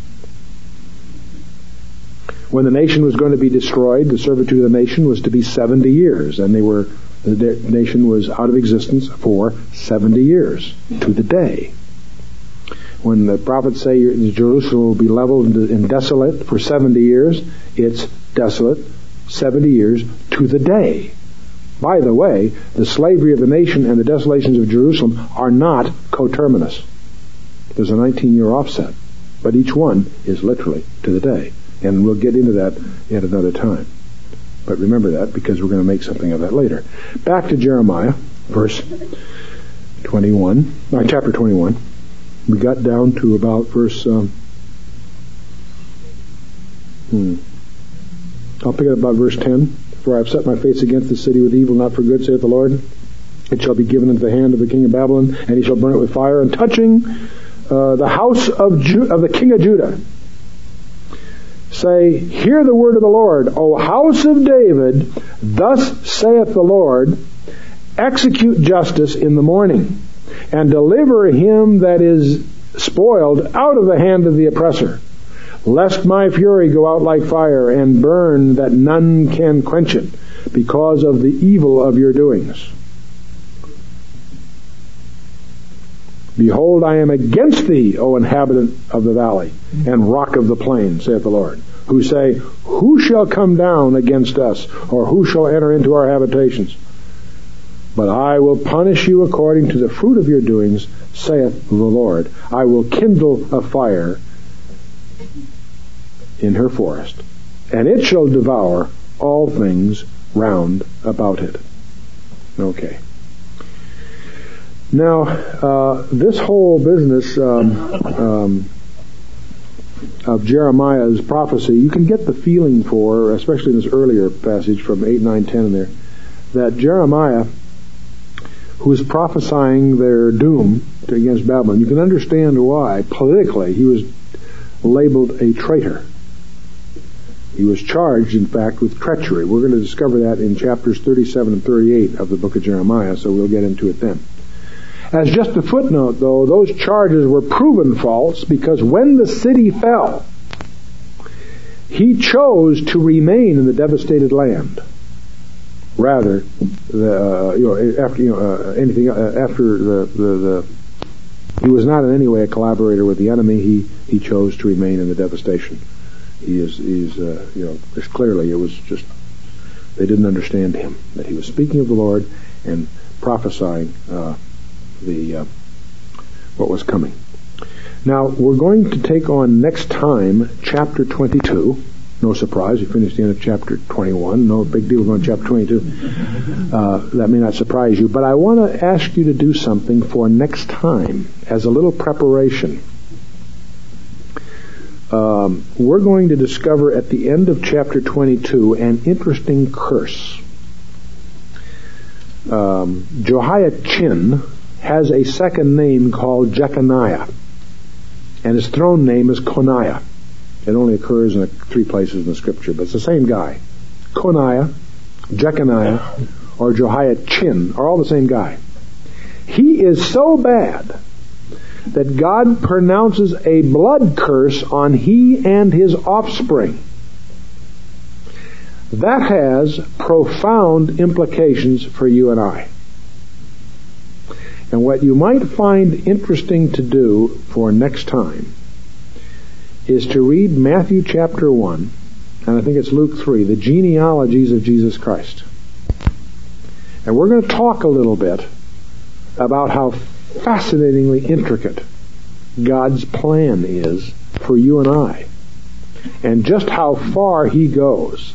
When the nation was going to be destroyed, the servitude of the nation was to be seventy years, and they were the nation was out of existence for seventy years to the day. When the prophets say Jerusalem will be leveled and desolate for seventy years, it's desolate seventy years to the day. By the way, the slavery of the nation and the desolations of Jerusalem are not coterminous. There's a nineteen-year offset, but each one is literally to the day. And we'll get into that at another time. But remember that, because we're going to make something of that later. Back to Jeremiah, verse twenty-one, uh, chapter twenty-one. We got down to about verse, um, hmm, I'll pick it up about verse ten. "For I have set my face against the city with evil, not for good, saith the Lord. It shall be given into the hand of the king of Babylon, and he shall burn it with fire. And touching uh, the house of, Ju- of the king of Judah, say, Hear the word of the Lord, O house of David, thus saith the Lord, execute justice in the morning, and deliver him that is spoiled out of the hand of the oppressor, lest my fury go out like fire, and burn that none can quench it. because of the evil of your doings. Behold, I am against thee, O inhabitant of the valley, and rock of the plain, saith the Lord, who say, who shall come down against us, or who shall enter into our habitations? But I will punish you according to the fruit of your doings, saith the Lord. I will kindle a fire in her forest, and it shall devour all things round about it. Okay. Now, uh, this whole business um, um, of Jeremiah's prophecy, you can get the feeling for, especially in this earlier passage from eight, nine, ten in there, that Jeremiah, who is prophesying their doom against Babylon, you can understand why, politically, he was labeled a traitor. He was charged, in fact, with treachery. We're going to discover that in chapters thirty-seven and thirty-eight of the book of Jeremiah, so we'll get into it then. As just a footnote, though, those charges were proven false because when the city fell, he chose to remain in the devastated land. Rather, the, uh, you know, after you know uh, anything uh, after the, the the he was not in any way a collaborator with the enemy. He he chose to remain in the devastation. He is he's uh, you know just clearly it was just they didn't understand him, that he was speaking of the Lord and prophesying uh, the uh, what was coming. Now we're going to take on next time chapter twenty-two. No surprise, we finished the end of chapter twenty-one. No big deal going to chapter twenty-two. Uh, that may not surprise you, but I want to ask you to do something for next time as a little preparation. Um, we're going to discover at the end of chapter twenty-two an interesting curse. Um, Jehoiachin has a second name called Jeconiah, and his throne name is Coniah. It only occurs in three places in the Scripture, but it's the same guy. Coniah, Jeconiah, or Jehoiachin are all the same guy. He is so bad that God pronounces a blood curse on he and his offspring. That has profound implications for you and I. And what you might find interesting to do for next time is to read Matthew chapter one, and I think it's Luke three, the genealogies of Jesus Christ. And we're going to talk a little bit about how fascinatingly intricate God's plan is for you and I, and just how far He goes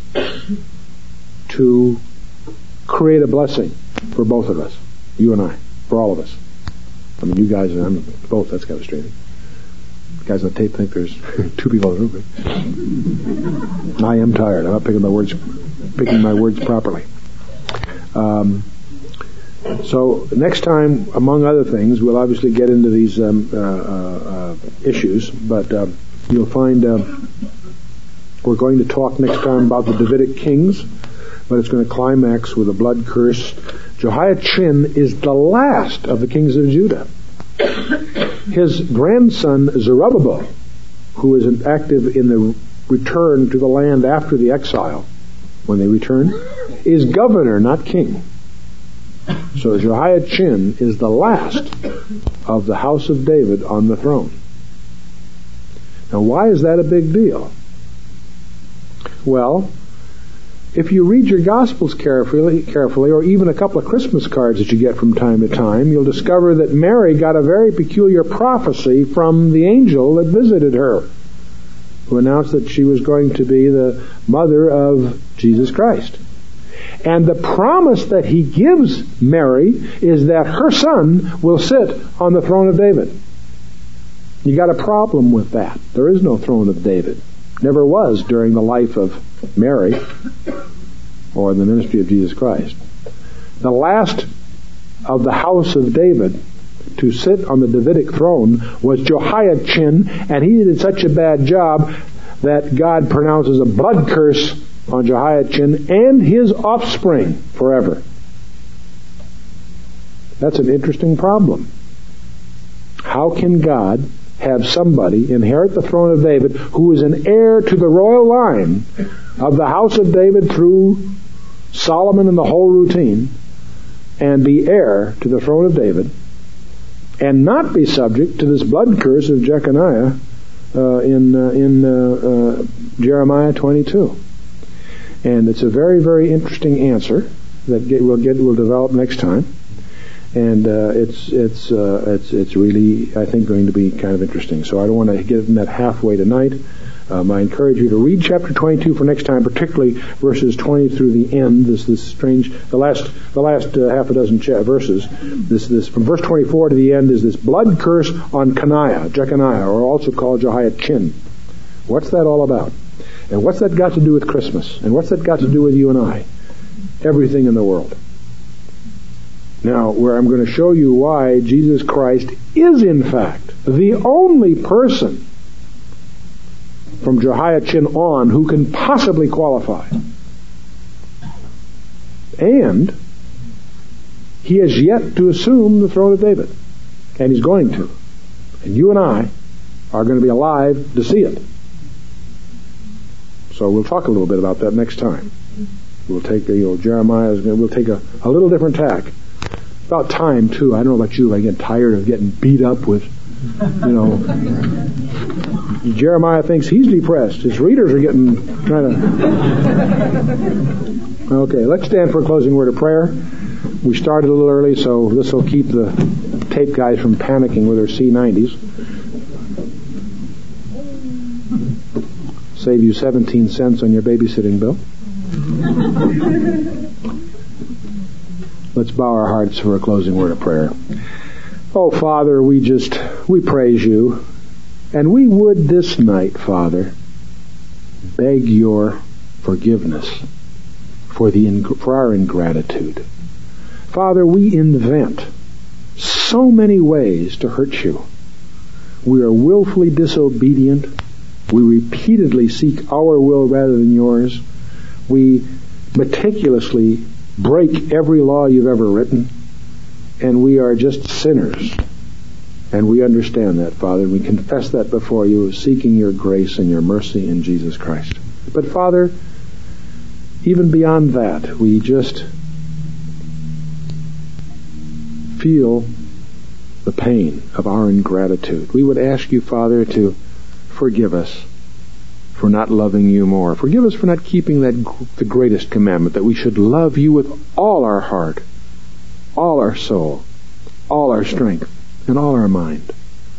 to create a blessing for both of us, you and I, for all of us. I mean, you guys and I'm both, that's kind of strange. Guys on tape think there's two people in the room. I am tired. I'm not picking my words, picking my words properly. Um, so next time, among other things, we'll obviously get into these um, uh, uh, issues, but uh, you'll find uh, we're going to talk next time about the Davidic kings, but it's going to climax with a blood curse. Jehoiachin is the last of the kings of Judah. His grandson Zerubbabel, who is active in the return to the land after the exile, when they return, is governor, not king. So Jehoiachin is the last of the house of David on the throne. Now, why is that a big deal? Well, if you read your Gospels carefully, carefully, or even a couple of Christmas cards that you get from time to time, you'll discover that Mary got a very peculiar prophecy from the angel that visited her, who announced that she was going to be the mother of Jesus Christ. And the promise that he gives Mary is that her son will sit on the throne of David. You got a problem with that. There is no throne of David. Never was during the life of Mary or the ministry of Jesus Christ. The last of the house of David to sit on the Davidic throne was Jehoiachin, and he did such a bad job that God pronounces a blood curse on Jehoiachin and his offspring forever. That's an interesting problem. How can God have somebody inherit the throne of David who is an heir to the royal line of the house of David through Solomon and the whole routine, and be heir to the throne of David, and not be subject to this blood curse of Jeconiah uh, in uh, in uh, uh, Jeremiah twenty-two. And it's a very, very interesting answer that get, we'll get we'll develop next time. And uh, it's it's uh, it's it's really, I think, going to be kind of interesting. So I don't want to get in that halfway tonight. Um, I encourage you to read chapter twenty-two for next time, particularly verses twenty through the end. This this strange, the last the last uh, half a dozen cha- verses. This this from verse twenty-four to the end is this blood curse on Coniah, Jeconiah, or also called Jehoiachin. What's that all about? And what's that got to do with Christmas? And what's that got to do with you and I? Everything in the world. Now, where I'm going to show you why Jesus Christ is, in fact, the only person from Jehoiachin on who can possibly qualify. And he has yet to assume the throne of David. And he's going to. And you and I are going to be alive to see it. So we'll talk a little bit about that next time. We'll take, you know, Jeremiah's going to, we'll take a, a little different tack. About time, too. I don't know about you, I get tired of getting beat up with, you know. Jeremiah thinks he's depressed. His readers are getting kind of... Okay, let's stand for a closing word of prayer. We started a little early, so this will keep the tape guys from panicking with their C nineties. Save you seventeen cents on your babysitting bill. Let's bow our hearts for a closing word of prayer. Oh, Father, we just, we praise you. And we would this night, Father, beg your forgiveness for the for our ingratitude. Father, we invent so many ways to hurt you. We are willfully disobedient. We repeatedly seek our will rather than yours. We meticulously break every law you've ever written. And we are just sinners. And we understand that, Father, and we confess that before you, seeking your grace and your mercy in Jesus Christ. But, Father, even beyond that, we just feel the pain of our ingratitude. We would ask you, Father, to forgive us for not loving you more. Forgive us for not keeping that the greatest commandment, that we should love you with all our heart, all our soul, all our strength, and all our mind.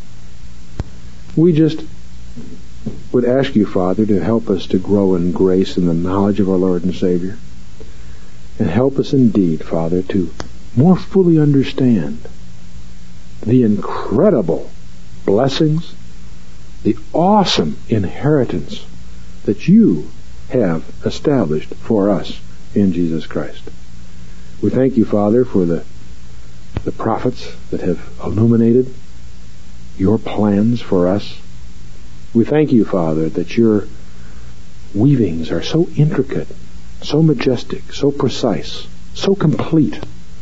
We just would ask you, Father, to help us to grow in grace and the knowledge of our Lord and Savior. And help us indeed, Father, to more fully understand the incredible blessings, the awesome inheritance that you have established for us in Jesus Christ. We thank you, Father, for the the prophets that have illuminated your plans for us. We thank you, Father, that your weavings are so intricate, so majestic, so precise, so complete,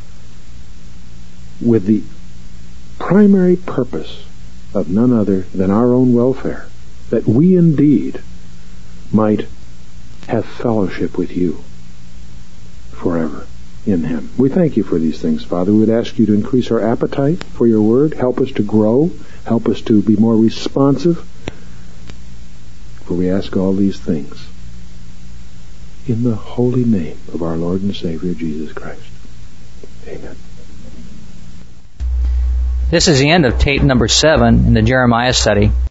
with the primary purpose of none other than our own welfare, that we indeed might have fellowship with you forever in him. We thank you for these things, Father. We would ask you to increase our appetite for your word. Help us to grow. Help us to be more responsive. For we ask all these things in the holy name of our Lord and Savior, Jesus Christ. Amen. This is the end of tape number seven in the Jeremiah study.